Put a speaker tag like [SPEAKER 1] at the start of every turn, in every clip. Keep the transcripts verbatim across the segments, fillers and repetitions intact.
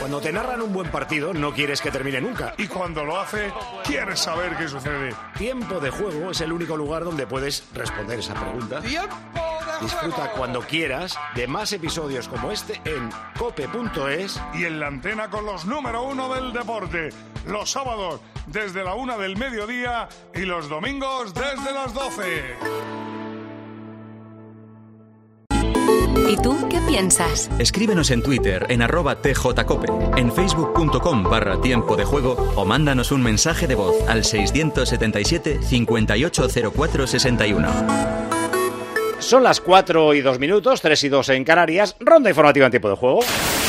[SPEAKER 1] Cuando te narran un buen partido, no quieres que termine nunca.
[SPEAKER 2] Y cuando lo hace, quieres saber qué sucede.
[SPEAKER 1] Tiempo de Juego es el único lugar donde puedes responder esa pregunta.
[SPEAKER 2] ¡Tiempo de
[SPEAKER 1] Disfruta
[SPEAKER 2] juego!
[SPEAKER 1] cuando quieras de más episodios como este en cope punto es.
[SPEAKER 2] Y en la antena con los número uno del deporte. Los sábados desde la una del mediodía y los domingos desde las doce.
[SPEAKER 3] ¿Y tú qué piensas?
[SPEAKER 4] Escríbenos en Twitter en arroba tjcope, en facebook.com barra tiempo de juego o mándanos un mensaje de voz al seiscientos setenta y siete, cincuenta y ocho cero cuatro sesenta y uno.
[SPEAKER 1] Son las cuatro y dos minutos, tres y dos en Canarias. Ronda informativa en tiempo de juego.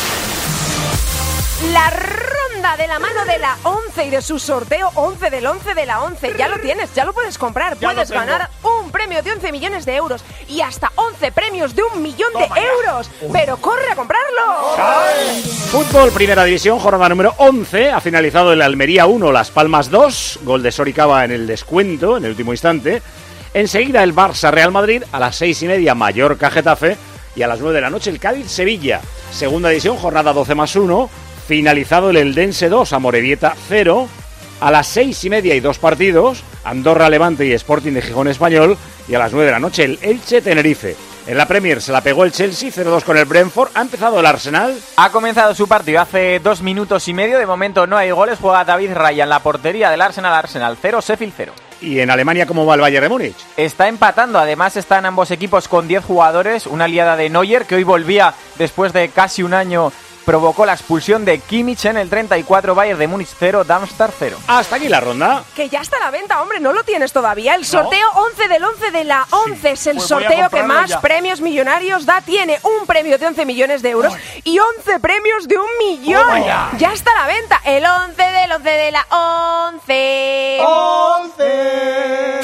[SPEAKER 5] La ronda de la mano de la once y de su sorteo once del once de la once. Ya lo tienes, ya lo puedes comprar.
[SPEAKER 6] Ya
[SPEAKER 5] puedes ganar un premio de once millones de euros y hasta once premios de un millón de euros. Pero corre a comprarlo.
[SPEAKER 1] Fútbol, Primera División, jornada número once. Ha finalizado el Almería uno, Las Palmas dos. Gol de Soricaba en el descuento, en el último instante. Enseguida el Barça Real Madrid, a las seis y media Mallorca Getafe y a las nueve de la noche el Cádiz Sevilla. Segunda División, jornada doce más uno. Finalizado el Eldense dos, Amorebieta cero. A las seis y media y dos partidos, Andorra Levante y Sporting de Gijón Español. Y a las nueve de la noche el Elche Tenerife. En la Premier se la pegó el Chelsea cero dos con el Brentford. Ha empezado el Arsenal.
[SPEAKER 6] Ha comenzado su partido hace dos minutos y medio. De momento no hay goles. Juega David Raya en la portería del Arsenal. Arsenal cero, Sheffield cero.
[SPEAKER 1] Y en Alemania, ¿cómo va el Bayern de Múnich?
[SPEAKER 6] Está empatando. Además están ambos equipos con diez jugadores. Una aliada de Neuer que hoy volvía después de casi un año. Provocó la expulsión de Kimmich en el treinta y cuatro, Bayern de Múnich cero, Darmstadt cero.
[SPEAKER 1] Hasta aquí la ronda.
[SPEAKER 5] Que ya está a la venta, hombre, no lo tienes todavía. El sorteo ¿No? once del once de la once sí. es el pues sorteo que más ya. premios millonarios da. Tiene un premio de once millones de euros oh. y once premios de un millón. Oh, ya. ya está a la venta. El once del once de la once.
[SPEAKER 7] once.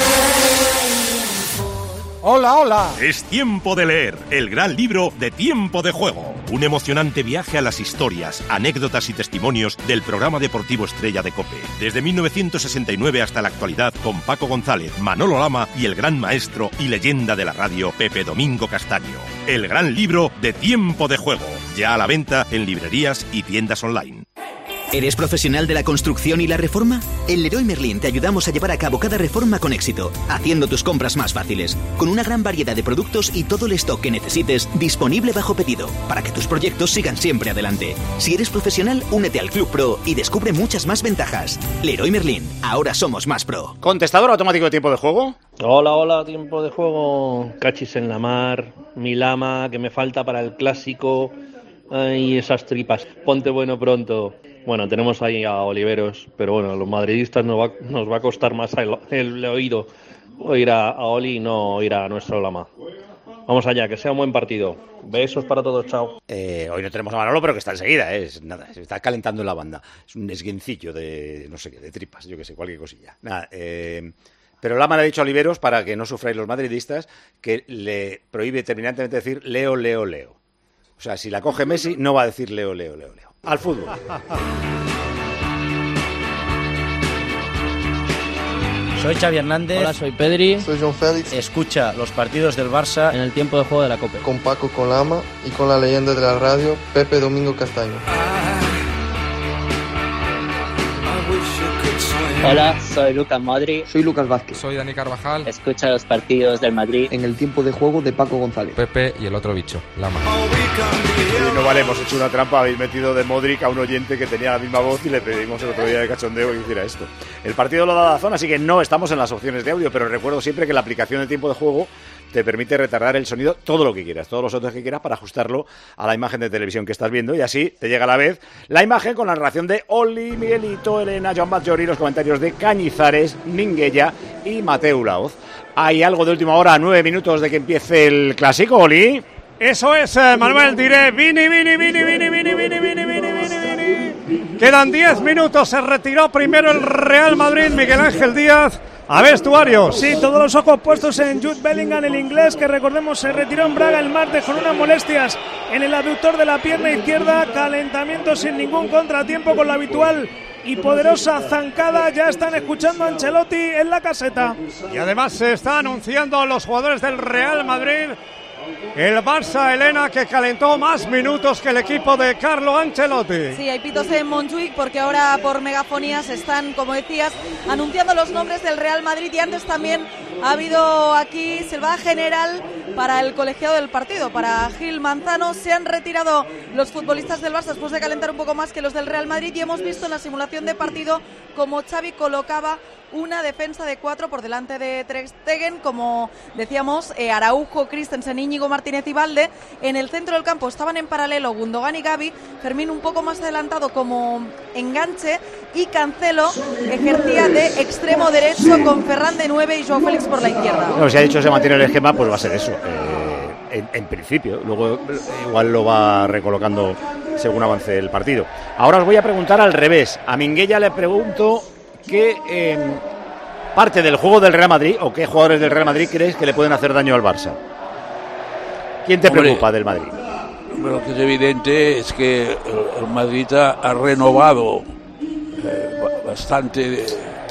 [SPEAKER 7] Hola, hola.
[SPEAKER 8] Es tiempo de leer el gran libro de Tiempo de Juego. Un emocionante viaje a las historias, anécdotas y testimonios del programa deportivo estrella de COPE. Desde mil novecientos sesenta y nueve hasta la actualidad con Paco González, Manolo Lama y el gran maestro y leyenda de la radio Pepe Domingo Castaño. El gran libro de Tiempo de Juego. Ya a la venta en librerías y tiendas online.
[SPEAKER 9] ¿Eres profesional de la construcción y la reforma? En Leroy Merlin te ayudamos a llevar a cabo cada reforma con éxito, haciendo tus compras más fáciles, con una gran variedad de productos y todo el stock que necesites disponible bajo pedido, para que tus proyectos sigan siempre adelante. Si eres profesional, únete al Club Pro y descubre muchas más ventajas. Leroy Merlin, ahora somos más pro.
[SPEAKER 1] ¿Contestador automático de Tiempo de Juego?
[SPEAKER 10] Hola, hola, Tiempo de Juego. Cachis en la mar, mi lama, que me falta para el clásico. Ay, esas tripas. Ponte bueno pronto. Bueno, tenemos ahí a Oliveros, pero bueno, a los madridistas nos va, nos va a costar más el, el oído oír a, a Oli y no oír a nuestro Lama. Vamos allá, que sea un buen partido. Besos para todos, chao.
[SPEAKER 1] Eh, hoy no tenemos a Manolo, pero que está enseguida, ¿eh? Es nada, se está calentando en la banda. Es un esguincillo de, no sé qué, de tripas, yo que sé, cualquier cosilla. Nada, eh... Pero Lama le ha dicho a Oliveros, para que no sufráis los madridistas, que le prohíbe terminantemente decir Leo, Leo, Leo. O sea, si la coge Messi, no va a decir Leo, Leo, Leo, Leo. Al fútbol.
[SPEAKER 11] Soy Xavi Hernández.
[SPEAKER 12] Hola, soy Pedri.
[SPEAKER 11] Soy João Félix. Escucha los partidos del Barça
[SPEAKER 12] en el Tiempo de Juego de la COPE.
[SPEAKER 13] Con Paco, con Lama y con la leyenda de la radio, Pepe Domingo Castaño.
[SPEAKER 14] Hola, soy Lucas Modric.
[SPEAKER 15] Soy Lucas Vázquez.
[SPEAKER 16] Soy Dani Carvajal.
[SPEAKER 14] Escucha los partidos del Madrid
[SPEAKER 15] en el Tiempo de Juego de Paco González.
[SPEAKER 16] Pepe y el otro bicho, Lama.
[SPEAKER 1] Y no vale, hemos hecho una trampa. Habéis metido de Modric a un oyente que tenía la misma voz y le pedimos el otro día de cachondeo que hiciera esto. El partido lo da Dazón, así que no estamos en las opciones de audio, pero recuerdo siempre que la aplicación de Tiempo de Juego te permite retardar el sonido todo lo que quieras, todos los otros que quieras, para ajustarlo a la imagen de televisión que estás viendo, y así te llega a la vez la imagen con la narración de Oli, Miguelito, Elena, Joan Batllori, los comentarios de Cañizares, Minguella y Mateu Laoz. ¿Hay algo de última hora, nueve minutos de que empiece el clásico, Oli?
[SPEAKER 17] Eso es, Manuel, diré, Vini, Vini, Vini, Vini, Vini, Vini, Vini, Vini, Vini, Vini. Quedan diez minutos, se retiró primero el Real Madrid, Miguel Ángel Díaz. A vestuario.
[SPEAKER 18] Sí, todos los ojos puestos en Jude Bellingham, el inglés, que recordemos se retiró en Braga el martes con unas molestias en el aductor de la pierna izquierda. Calentamiento sin ningún contratiempo con la habitual y poderosa zancada. Ya están escuchando a Ancelotti en la caseta.
[SPEAKER 17] Y además se está anunciando a los jugadores del Real Madrid El Barça, Elena, que calentó más minutos que el equipo de Carlo Ancelotti.
[SPEAKER 12] Sí, hay pitos en Montjuic porque ahora por megafonía se están, como decías, anunciando los nombres del Real Madrid, y antes también ha habido aquí silbada general para el colegiado del partido, para Gil Manzano. Se han retirado los futbolistas del Barça después de calentar un poco más que los del Real Madrid, y hemos visto en la simulación de partido como Xavi colocaba una defensa de cuatro por delante de Ter Stegen, como decíamos, eh, Araujo, Christensen, Íñigo Martínez y Valde. En el centro del campo estaban en paralelo Gundogan y Gavi, Fermín un poco más adelantado como enganche, y Cancelo ejercía de extremo derecho con Ferran de nueve y Joao Félix por la izquierda.
[SPEAKER 1] No, si ha dicho se mantiene el esquema, pues va a ser eso, eh, en, en principio. Luego igual lo va recolocando según avance el partido. Ahora os voy a preguntar al revés. A Minguella le pregunto ¿qué eh, parte del juego del Real Madrid o qué jugadores del Real Madrid crees que le pueden hacer daño al Barça? ¿Quién te Hombre, preocupa del Madrid?
[SPEAKER 19] Lo que es evidente es que el Madrid ha renovado eh, bastante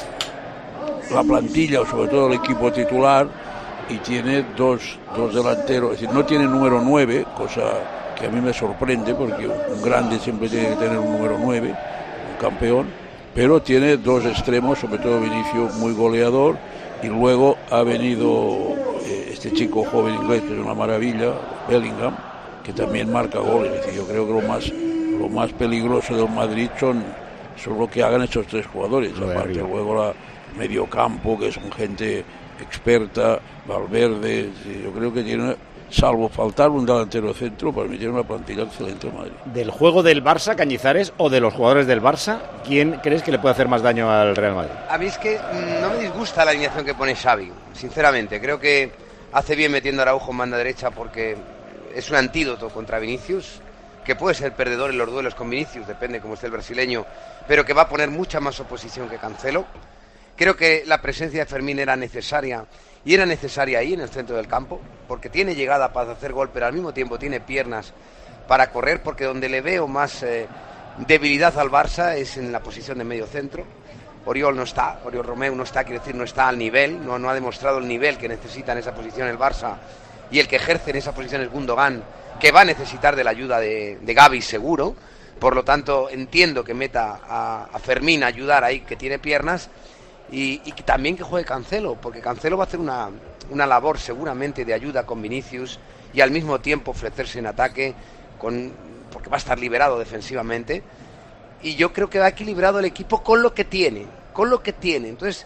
[SPEAKER 19] la plantilla, sobre todo el equipo titular, y tiene dos, dos delanteros. Es decir, no tiene número nueve, cosa que a mí me sorprende porque un grande siempre tiene que tener un número nueve, un campeón. Pero tiene dos extremos, sobre todo Vinicius, muy goleador, y luego ha venido eh, este chico joven inglés, que es una maravilla, Bellingham, que también marca goles. Es decir, yo creo que lo más, lo más peligroso del Madrid son, son lo que hagan estos tres jugadores. Lo Aparte, luego la mediocampo, que son gente experta, Valverde, yo creo que tiene, salvo faltar un delantero centro, para mí tiene una plantilla excelente en Madrid.
[SPEAKER 1] ¿Del juego del Barça, Cañizares, o de los jugadores del Barça, quién crees que le puede hacer más daño al Real Madrid?
[SPEAKER 20] A mí es que no me disgusta la alineación que pone Xavi, sinceramente. Creo que hace bien metiendo a Araujo en banda derecha porque es un antídoto contra Vinicius, que puede ser perdedor en los duelos con Vinicius, depende cómo esté el brasileño, pero que va a poner mucha más oposición que Cancelo. Creo que la presencia de Fermín era necesaria, y era necesaria ahí en el centro del campo, porque tiene llegada para hacer gol, pero al mismo tiempo tiene piernas para correr, porque donde le veo más eh, debilidad al Barça es en la posición de medio centro. Oriol no está, Oriol Romeu no está, quiere decir, no está al nivel, no, no ha demostrado el nivel que necesita en esa posición el Barça, y el que ejerce en esa posición es Gundogan, que va a necesitar de la ayuda de, de Gavi seguro. Por lo tanto, entiendo que meta a, a Fermín a ayudar ahí, que tiene piernas, y, y también que juegue Cancelo, porque Cancelo va a hacer una, una labor seguramente de ayuda con Vinicius, y al mismo tiempo ofrecerse en ataque, con, porque va a estar liberado defensivamente, y yo creo que va equilibrado el equipo con lo que tiene, con lo que tiene. Entonces,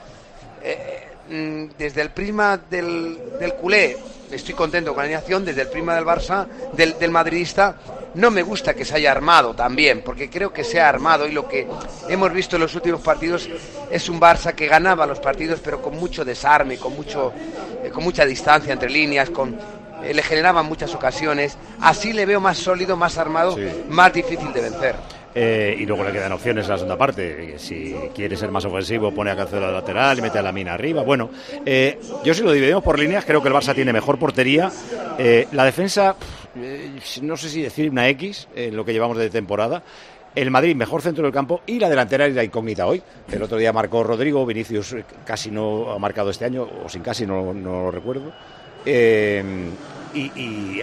[SPEAKER 20] eh, desde el prisma del, del culé, estoy contento con la alineación. Desde el prisma del Barça, del, del madridista, no me gusta que se haya armado también, porque creo que se ha armado, y lo que hemos visto en los últimos partidos es un Barça que ganaba los partidos, pero con mucho desarme, con mucho, eh, con mucha distancia entre líneas, con eh, le generaban muchas ocasiones. Así le veo más sólido, más armado, sí, más difícil de vencer.
[SPEAKER 1] Eh, y luego le quedan opciones en la segunda parte. Si quiere ser más ofensivo, pone a Cancelo al lateral y mete a Lamine arriba. Bueno, eh, yo si lo dividimos por líneas, creo que el Barça tiene mejor portería. Eh, la defensa, eh, no sé si decir una X, en eh, lo que llevamos de temporada. El Madrid, mejor centro del campo, y la delantera es la incógnita hoy. El otro día marcó Rodrigo, Vinicius casi no ha marcado este año, o sin casi, no, no lo recuerdo. Eh, y y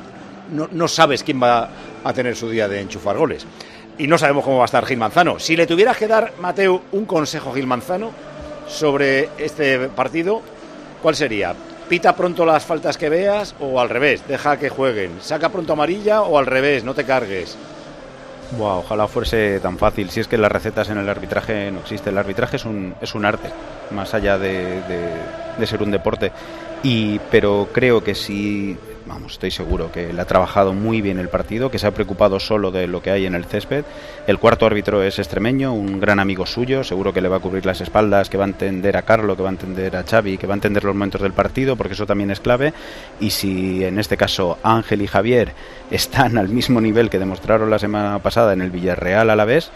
[SPEAKER 1] no, no sabes quién va a tener su día de enchufar goles. Y no sabemos cómo va a estar Gil Manzano. Si le tuvieras que dar, Mateo, un consejo a Gil Manzano sobre este partido, ¿cuál sería? ¿Pita pronto las faltas que veas o al revés? Deja que jueguen. ¿Saca pronto amarilla o al revés? No te cargues.
[SPEAKER 21] Buah, ojalá fuese tan fácil. Si es que las recetas en el arbitraje no existen. El arbitraje es un, es un arte, más allá de, de, de ser un deporte. Y, pero creo que si... Vamos, estoy seguro que le ha trabajado muy bien el partido, que se ha preocupado solo de lo que hay en el césped. El cuarto árbitro es extremeño, un gran amigo suyo, seguro que le va a cubrir las espaldas, que va a entender a Carlo, que va a entender a Xavi, que va a entender los momentos del partido, porque eso también es clave. Y si en este caso Ángel y Javier están al mismo nivel que demostraron la semana pasada en el Villarreal a la vez,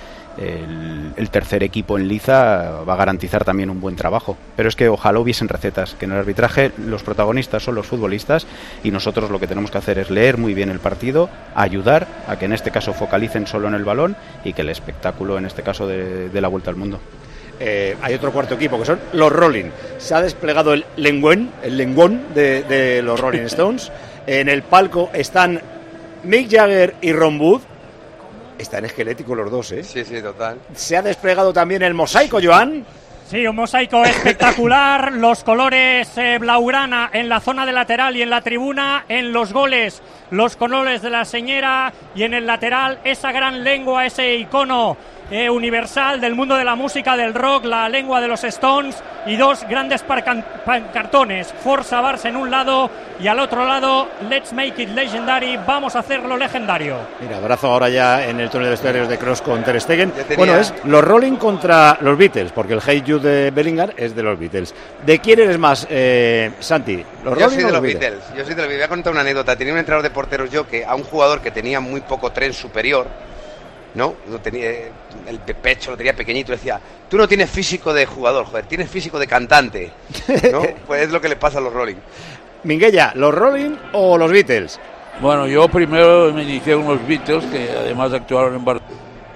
[SPEAKER 21] el, el tercer equipo en liza va a garantizar también un buen trabajo. Pero es que ojalá hubiesen recetas, que en el arbitraje los protagonistas son los futbolistas, y nosotros lo que tenemos que hacer es leer muy bien el partido, ayudar a que en este caso focalicen solo en el balón, y que el espectáculo en este caso de, de la vuelta al mundo.
[SPEAKER 1] Eh, hay otro cuarto equipo que son los Rolling. Se ha desplegado el lengüón, el lengüón de, de los Rolling Stones. En el palco están Mick Jagger y Ron Wood. Están esqueléticos los dos, ¿eh?
[SPEAKER 20] Sí, sí, total.
[SPEAKER 1] Se ha desplegado también el mosaico, Joan.
[SPEAKER 2] Sí, un mosaico espectacular, los colores eh, blaugrana en la zona de lateral y en la tribuna, en los goles, los colores de la señera y en el lateral esa gran lengua, ese icono eh, universal del mundo de la música, del rock, la lengua de los Stones y dos grandes pancartones, Forza Barça en un lado y al otro lado Let's Make It Legendary, vamos a hacerlo legendario.
[SPEAKER 1] Mira, abrazo ahora ya en el túnel de vestuarios de Kroos con Ter Stegen. Tenía... Bueno, es los Rolling contra los Beatles, porque el Hey Jude de Bellingham es de los Beatles. ¿De quién eres más, eh, Santi? ¿Los
[SPEAKER 20] yo
[SPEAKER 1] Rolling
[SPEAKER 20] soy de los
[SPEAKER 1] Beatles?
[SPEAKER 20] Beatles. Yo soy de los Beatles. Voy a contar una anécdota. Tenía un entrenador de porteros yo que a un jugador que tenía muy poco tren superior, ¿no? Lo tenía, el pecho lo tenía pequeñito, decía, tú no tienes físico de jugador, joder, tienes físico de cantante, ¿no? Pues es lo que le pasa a los Rolling.
[SPEAKER 1] Minguella, ¿los Rolling o los Beatles?
[SPEAKER 19] Bueno, yo primero me inicié con los Beatles, que además actuaron en Barcelona.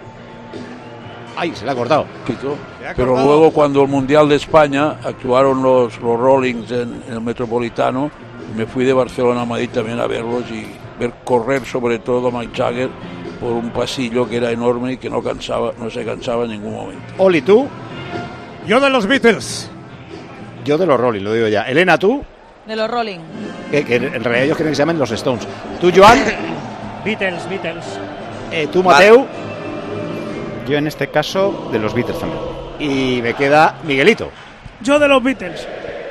[SPEAKER 1] Ay, se le ha cortado.
[SPEAKER 19] Pero luego cuando el Mundial de España actuaron los, los Rollings en, en el Metropolitano, me fui de Barcelona a Madrid también a verlos y ver correr sobre todo a Mick Jagger por un pasillo que era enorme y que no cansaba, no se cansaba en ningún momento.
[SPEAKER 1] Oli, ¿tú?
[SPEAKER 17] Yo de los Beatles.
[SPEAKER 1] Yo de los Rolling, lo digo ya. Elena, ¿tú?
[SPEAKER 12] De los Rolling.
[SPEAKER 1] Que, que en realidad ellos quieren que se llamen los Stones. ¿Tú, Joan?
[SPEAKER 2] Beatles, Beatles.
[SPEAKER 1] Eh, ¿Tú, Mateu?
[SPEAKER 21] Yo en este caso de los Beatles también.
[SPEAKER 1] Y me queda Miguelito.
[SPEAKER 18] Yo de los Beatles.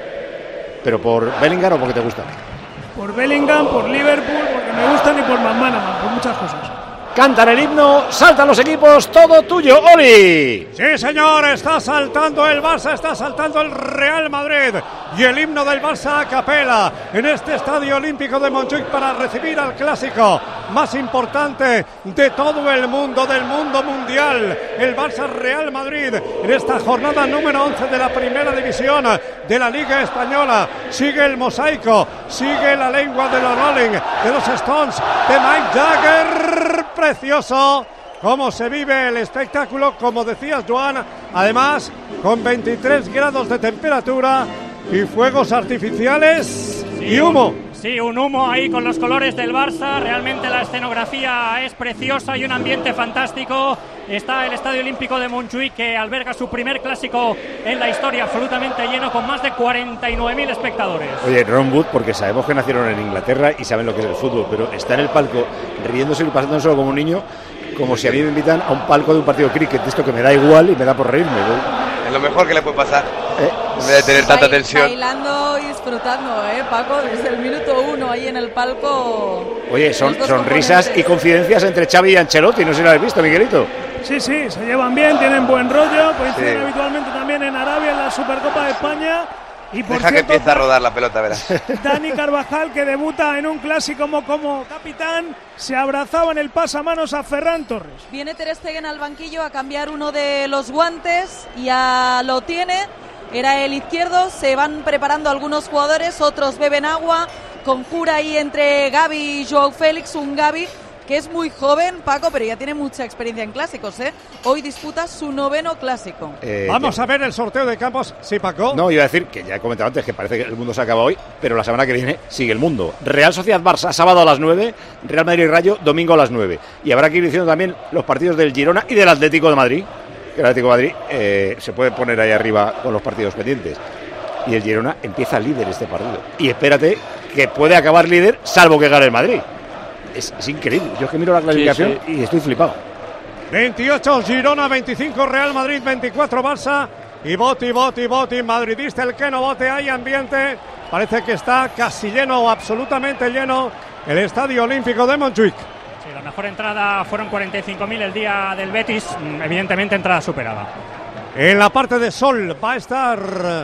[SPEAKER 1] ¿Pero por Bellingham o porque te gusta?
[SPEAKER 18] Por Bellingham, por Liverpool, porque me gustan y por McManaman, por muchas cosas.
[SPEAKER 1] Cantan el himno, saltan los equipos, todo tuyo, Oli.
[SPEAKER 17] Sí, señor, está saltando el Barça, está saltando el Real Madrid y el himno del Barça a capela en este Estadio Olímpico de Montjuic para recibir al clásico más importante de todo el mundo, del mundo mundial, el Barça Real Madrid en esta jornada número once de la Primera División de la Liga Española. Sigue el mosaico, sigue la lengua de los Rolling, de los Stones, de Mick Jagger. Precioso cómo se vive el espectáculo, como decías, Joan, además con veintitrés grados de temperatura y fuegos artificiales sí, y humo.
[SPEAKER 2] Sí, un humo ahí con los colores del Barça, realmente la escenografía es preciosa y un ambiente fantástico. Está el Estadio Olímpico de Montjuic, que alberga su primer clásico en la historia, absolutamente lleno, con más de cuarenta y nueve mil espectadores.
[SPEAKER 1] Oye, Ron Wood, porque sabemos que nacieron en Inglaterra y saben lo que es el fútbol, pero está en el palco riéndose y pasándoselo como un niño, como si a mí me invitan a un palco de un partido de cricket, esto que me da igual y me da por reírme, ¿no?
[SPEAKER 20] Es lo mejor que le puede pasar,
[SPEAKER 1] ¿Eh?
[SPEAKER 20] en vez de tener tanta tensión.
[SPEAKER 12] Bailando y disfrutando, ¿eh, Paco? Desde el minuto uno ahí en el palco.
[SPEAKER 1] Oye, son sonrisas y confidencias entre Xavi y Ancelotti, no sé si lo habéis visto, Miguelito.
[SPEAKER 18] Sí, sí, se llevan bien, tienen buen rollo, coinciden
[SPEAKER 20] Sí.
[SPEAKER 18] habitualmente también en Arabia, en la Supercopa de España. Y por
[SPEAKER 20] Deja
[SPEAKER 18] cierto,
[SPEAKER 20] que empiece a rodar la pelota, verás.
[SPEAKER 18] Dani Carvajal, que debuta en un clásico como, como capitán, se abrazaba en el pasamanos a Ferran Torres.
[SPEAKER 12] Viene Ter Stegen al banquillo a cambiar uno de los guantes, ya lo tiene, era el izquierdo, se van preparando algunos jugadores, otros beben agua, conjura ahí entre Gavi y Joao Félix, un Gavi que es muy joven, Paco, pero ya tiene mucha experiencia en clásicos, ¿eh? Hoy disputa su noveno clásico.
[SPEAKER 1] Eh,
[SPEAKER 17] Vamos
[SPEAKER 1] ya.
[SPEAKER 17] a ver el sorteo de campos. Sí, Paco.
[SPEAKER 1] No, iba a decir que ya he comentado antes que parece que el mundo se acaba hoy, pero la semana que viene sigue el mundo. Real Sociedad Barça, sábado a las nueve, Real Madrid Rayo, domingo a las nueve. Y habrá que ir diciendo también los partidos del Girona y del Atlético de Madrid. El Atlético de Madrid eh, se puede poner ahí arriba con los partidos pendientes. Y el Girona empieza líder este partido. Y espérate que puede acabar líder, salvo que gane el Madrid. Es, es increíble. Yo es que miro la clasificación sí, sí. y estoy flipado.
[SPEAKER 17] veintiocho Girona, veinticinco Real Madrid, veinticuatro Barça. Y Boti, Boti, Boti, madridista, el que no vote, hay ambiente. Parece que está casi lleno o absolutamente lleno el Estadio Olímpico de Montjuic.
[SPEAKER 2] Sí, la mejor entrada fueron cuarenta y cinco mil el día del Betis, evidentemente entrada superada.
[SPEAKER 17] En la parte de sol va a estar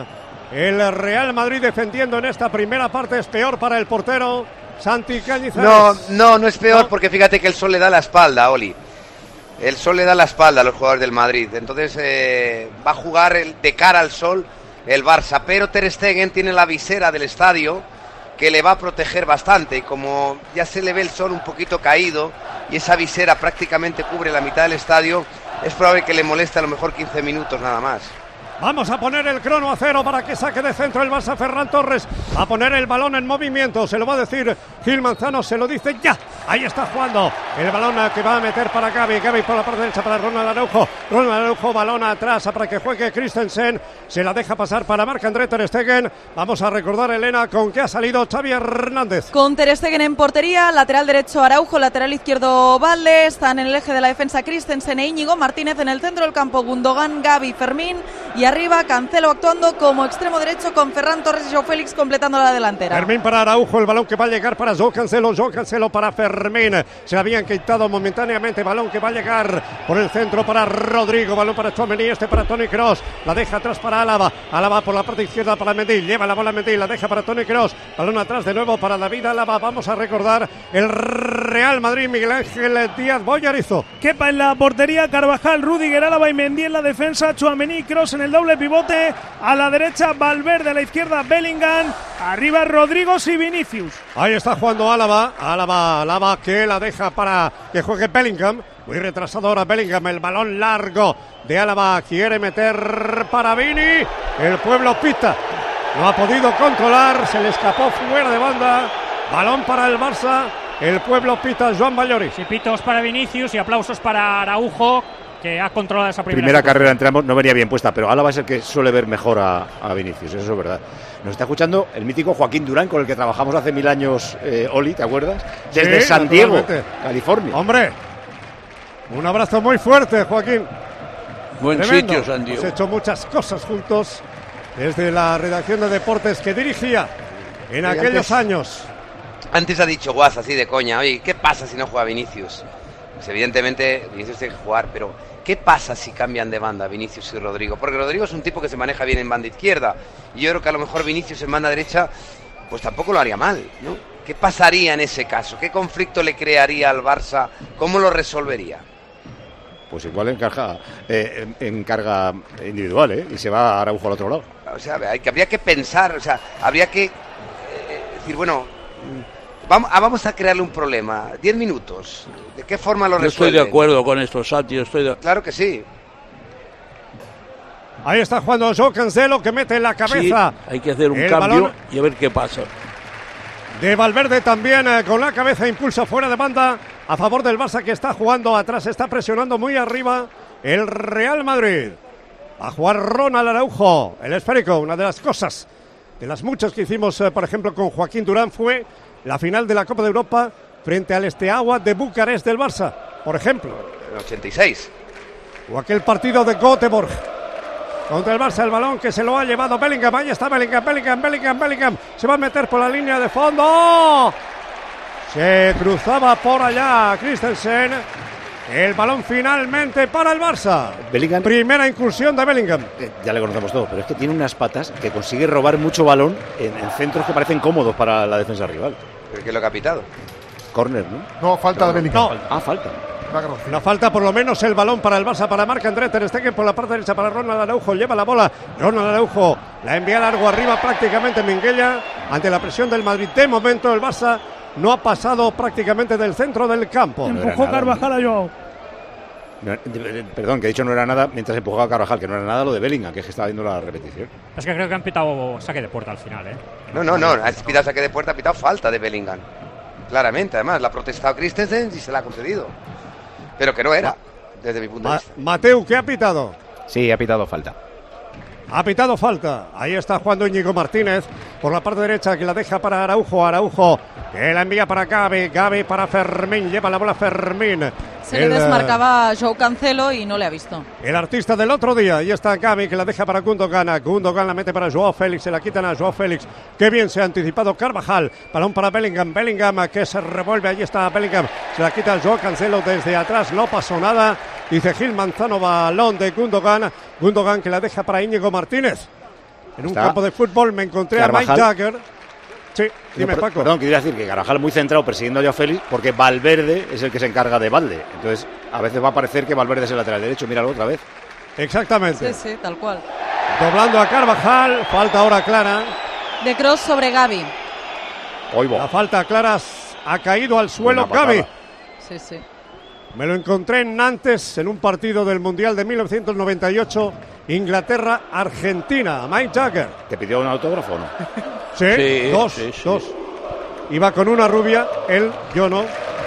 [SPEAKER 17] el Real Madrid defendiendo en esta primera parte. Es peor para el portero Santi Cañizares.
[SPEAKER 20] No, no, no es peor, ¿no? Porque fíjate que el sol le da la espalda, Oli. El sol le da la espalda a los jugadores del Madrid. Entonces eh, va a jugar el, de cara al sol el Barça. Pero Ter Stegen tiene la visera del estadio que le va a proteger bastante. Y como ya se le ve el sol un poquito caído y esa visera prácticamente cubre la mitad del estadio, es probable que le moleste a lo mejor quince minutos nada más.
[SPEAKER 17] Vamos a poner el crono a cero para que saque de centro el Barça. Ferran Torres a poner el balón en movimiento. Se lo va a decir Gil Manzano, se lo dice ya. Ahí está jugando el balón que va a meter para Gavi. Gavi por la parte derecha para Ronald Araujo. Ronald Araujo, balón atrás para que juegue Christensen. Se la deja pasar para Marc-André ter Stegen. Vamos a recordar, Elena, con qué ha salido Xavi Hernández.
[SPEAKER 12] Con ter Stegen en portería, lateral derecho Araujo, lateral izquierdo Valde. Están en el eje de la defensa Christensen e Íñigo Martínez. En el centro del campo Gundogan, Gavi, Fermín. Y arriba Cancelo actuando como extremo derecho con Ferran Torres y Joao Félix completando la delantera.
[SPEAKER 17] Fermín para Araujo, el balón que va a llegar para Joao Cancelo, Joao Cancelo para Fermín. Se habían quitado momentáneamente, balón que va a llegar por el centro para Rodrigo, balón para Tchouaméni, este para Toni Kroos, la deja atrás para Álava, Álava por la parte izquierda para Mendy, lleva la bola Mendy, la deja para Toni Kroos, balón atrás de nuevo para David Álava. Vamos a recordar el Real Madrid, Miguel Ángel Díaz Bollarizo.
[SPEAKER 18] Kepa en la portería, Carvajal, Rüdiger, Álava y Mendy en la defensa, Tchouaméni, Kroos en el doble pivote. A la derecha Valverde, a la izquierda Bellingham, arriba Rodrigo y Vinicius.
[SPEAKER 17] Ahí está jugando Álava, Álava, Álava que la deja para que juegue Bellingham. Muy retrasado ahora Bellingham, el balón largo de Álava, quiere meter para Vini. El pueblo pita, no ha podido controlar, se le escapó fuera de banda. Balón para el Barça, el pueblo pita, Joan Ballori.
[SPEAKER 2] Sí, pitos para Vinicius y aplausos para Araujo, que ha controlado esa primera,
[SPEAKER 1] primera carrera entre ambos. No venía bien puesta, pero Álava es el que suele ver mejor a, a Vinicius, eso es verdad. Nos está escuchando el mítico Joaquín Durán, con el que trabajamos hace mil años, eh, Oli, ¿te acuerdas? Desde
[SPEAKER 17] sí,
[SPEAKER 1] San Diego, California.
[SPEAKER 17] Hombre, un abrazo muy fuerte, Joaquín.
[SPEAKER 19] Buen
[SPEAKER 17] Tremendo.
[SPEAKER 19] sitio, San Diego.
[SPEAKER 17] Hemos hecho muchas cosas juntos desde la redacción de deportes que dirigía en
[SPEAKER 20] Oye,
[SPEAKER 17] aquellos
[SPEAKER 20] antes,
[SPEAKER 17] años.
[SPEAKER 20] Antes ha dicho Guas así de coña, oye, ¿qué pasa si no juega Vinicius? Pues evidentemente Vinicius tiene que jugar, pero ¿qué pasa si cambian de banda Vinicius y Rodrigo? Porque Rodrigo es un tipo que se maneja bien en banda izquierda y yo creo que a lo mejor Vinicius en banda derecha pues tampoco lo haría mal, ¿no? ¿Qué pasaría en ese caso? ¿Qué conflicto le crearía al Barça? ¿Cómo lo resolvería?
[SPEAKER 1] Pues igual encarga, eh, encarga individual, ¿eh? Y se va Araujo al otro lado.
[SPEAKER 20] O sea, hay que, habría que pensar, o sea, habría que eh, decir, bueno, vamos a, vamos a crearle un problema. Diez minutos. ¿De qué forma lo resuelve?
[SPEAKER 19] Yo estoy de acuerdo con esto, Santi. Estoy de...
[SPEAKER 20] Claro que sí.
[SPEAKER 17] Ahí está jugando Joao Cancelo, que mete en la cabeza.
[SPEAKER 19] Sí, hay que hacer un
[SPEAKER 17] el
[SPEAKER 19] cambio
[SPEAKER 17] balón
[SPEAKER 19] y a ver qué pasa.
[SPEAKER 17] De Valverde también, eh, con la cabeza impulsa fuera de banda a favor del Barça, que está jugando atrás, está presionando muy arriba el Real Madrid. A jugar Ronald Araujo, el esférico. Una de las cosas, de las muchas que hicimos, eh, por ejemplo, con Joaquín Durán, fue la final de la Copa de Europa frente al Steaua de Bucarest del Barça, por ejemplo.
[SPEAKER 20] En ochenta y seis.
[SPEAKER 17] O aquel partido de Göteborg contra el Barça, el balón que se lo ha llevado Bellingham. Ahí está Bellingham, Bellingham, Bellingham, Bellingham. Se va a meter por la línea de fondo. Se cruzaba por allá Christensen. El balón finalmente para el Barça.
[SPEAKER 1] Bellingham.
[SPEAKER 17] Primera incursión de Bellingham.
[SPEAKER 1] Eh, ya le conocemos todo, pero es que tiene unas patas que consigue robar mucho balón en, en centros que parecen cómodos para la defensa rival.
[SPEAKER 20] ¿Pero qué es lo que ha pitado?
[SPEAKER 1] Córner, ¿no?
[SPEAKER 7] No, falta de Bellingham.
[SPEAKER 17] No.
[SPEAKER 1] Ah, falta.
[SPEAKER 17] Una falta, por lo menos el balón para el Barça, para Marc-André ter Stegen, por la parte derecha para Ronald Araujo, lleva la bola, Ronald Araujo la envía largo arriba prácticamente Minguella, ante la presión del Madrid. De momento el Barça no ha pasado prácticamente del centro del campo.
[SPEAKER 18] Empujó no Carvajal a Joao.
[SPEAKER 1] No, perdón, que he dicho no era nada mientras empujaba a Carvajal, que no era nada lo de Bellingham, que es que estaba viendo la repetición.
[SPEAKER 2] Es que creo que han pitado saque de puerta al final, ¿eh?
[SPEAKER 20] No, no, no, ha pitado saque de puerta, ha pitado falta de Bellingham. Claramente, además, la ha protestado Christensen y se la ha concedido. Pero que no era, desde mi punto de vista.
[SPEAKER 17] Mateu, ¿qué ha pitado?
[SPEAKER 21] Sí, ha pitado falta.
[SPEAKER 17] Ha pitado falta. Ahí está jugando Íñigo Martínez por la parte derecha, que la deja para Araujo. Araujo que la envía para Gavi. Gavi para Fermín. Lleva la bola Fermín.
[SPEAKER 12] Se el, le desmarcaba a Joao Cancelo y no le ha visto.
[SPEAKER 17] El artista del otro día. Ahí está Gavi, que la deja para Gundogan. Gundogan la mete para Joao Félix. Se la quitan a Joao Félix. Qué bien se ha anticipado Carvajal. Balón para Bellingham. Bellingham que se revuelve. Ahí está Bellingham. Se la quita Joao Cancelo desde atrás. No pasó nada. Dice Gil Manzano, balón de Gundogan. Gundogan que la deja para Íñigo Martínez. En un
[SPEAKER 1] está
[SPEAKER 17] campo de fútbol me encontré
[SPEAKER 1] Carvajal.
[SPEAKER 17] A Mike Jagger. Sí, dime,
[SPEAKER 1] no,
[SPEAKER 17] Paco.
[SPEAKER 1] Perdón, quería decir que Carvajal muy centrado persiguiendo a Joao Félix, porque Valverde es el que se encarga de Valde. Entonces, a veces va a parecer que Valverde es el lateral derecho. Míralo otra vez.
[SPEAKER 17] Exactamente.
[SPEAKER 12] Sí, sí, tal cual.
[SPEAKER 17] Doblando a Carvajal. Falta ahora clara.
[SPEAKER 12] De Kroos sobre Gavi.
[SPEAKER 17] La falta clara ha caído al suelo Gavi.
[SPEAKER 12] Sí, sí.
[SPEAKER 17] Me lo encontré en Nantes en un partido del Mundial de mil novecientos noventa y ocho, Inglaterra-Argentina. Mike Jagger.
[SPEAKER 1] ¿Te pidió un autógrafo o no?
[SPEAKER 17] Sí,
[SPEAKER 19] Sí,
[SPEAKER 17] dos,
[SPEAKER 19] sí, sí.
[SPEAKER 17] dos. Iba con una rubia, él, yo no.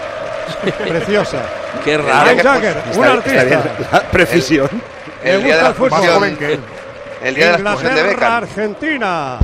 [SPEAKER 17] Preciosa.
[SPEAKER 19] Qué raro.
[SPEAKER 17] Mike Jagger, un
[SPEAKER 1] Está- está bien
[SPEAKER 17] artista.
[SPEAKER 1] la precisión.
[SPEAKER 17] Me
[SPEAKER 20] El día
[SPEAKER 17] gusta
[SPEAKER 20] de la
[SPEAKER 17] el fútbol.
[SPEAKER 20] expulsión-
[SPEAKER 17] Más joven que él.
[SPEAKER 20] El día de la expulsión de Beckham.
[SPEAKER 17] Inglaterra-Argentina.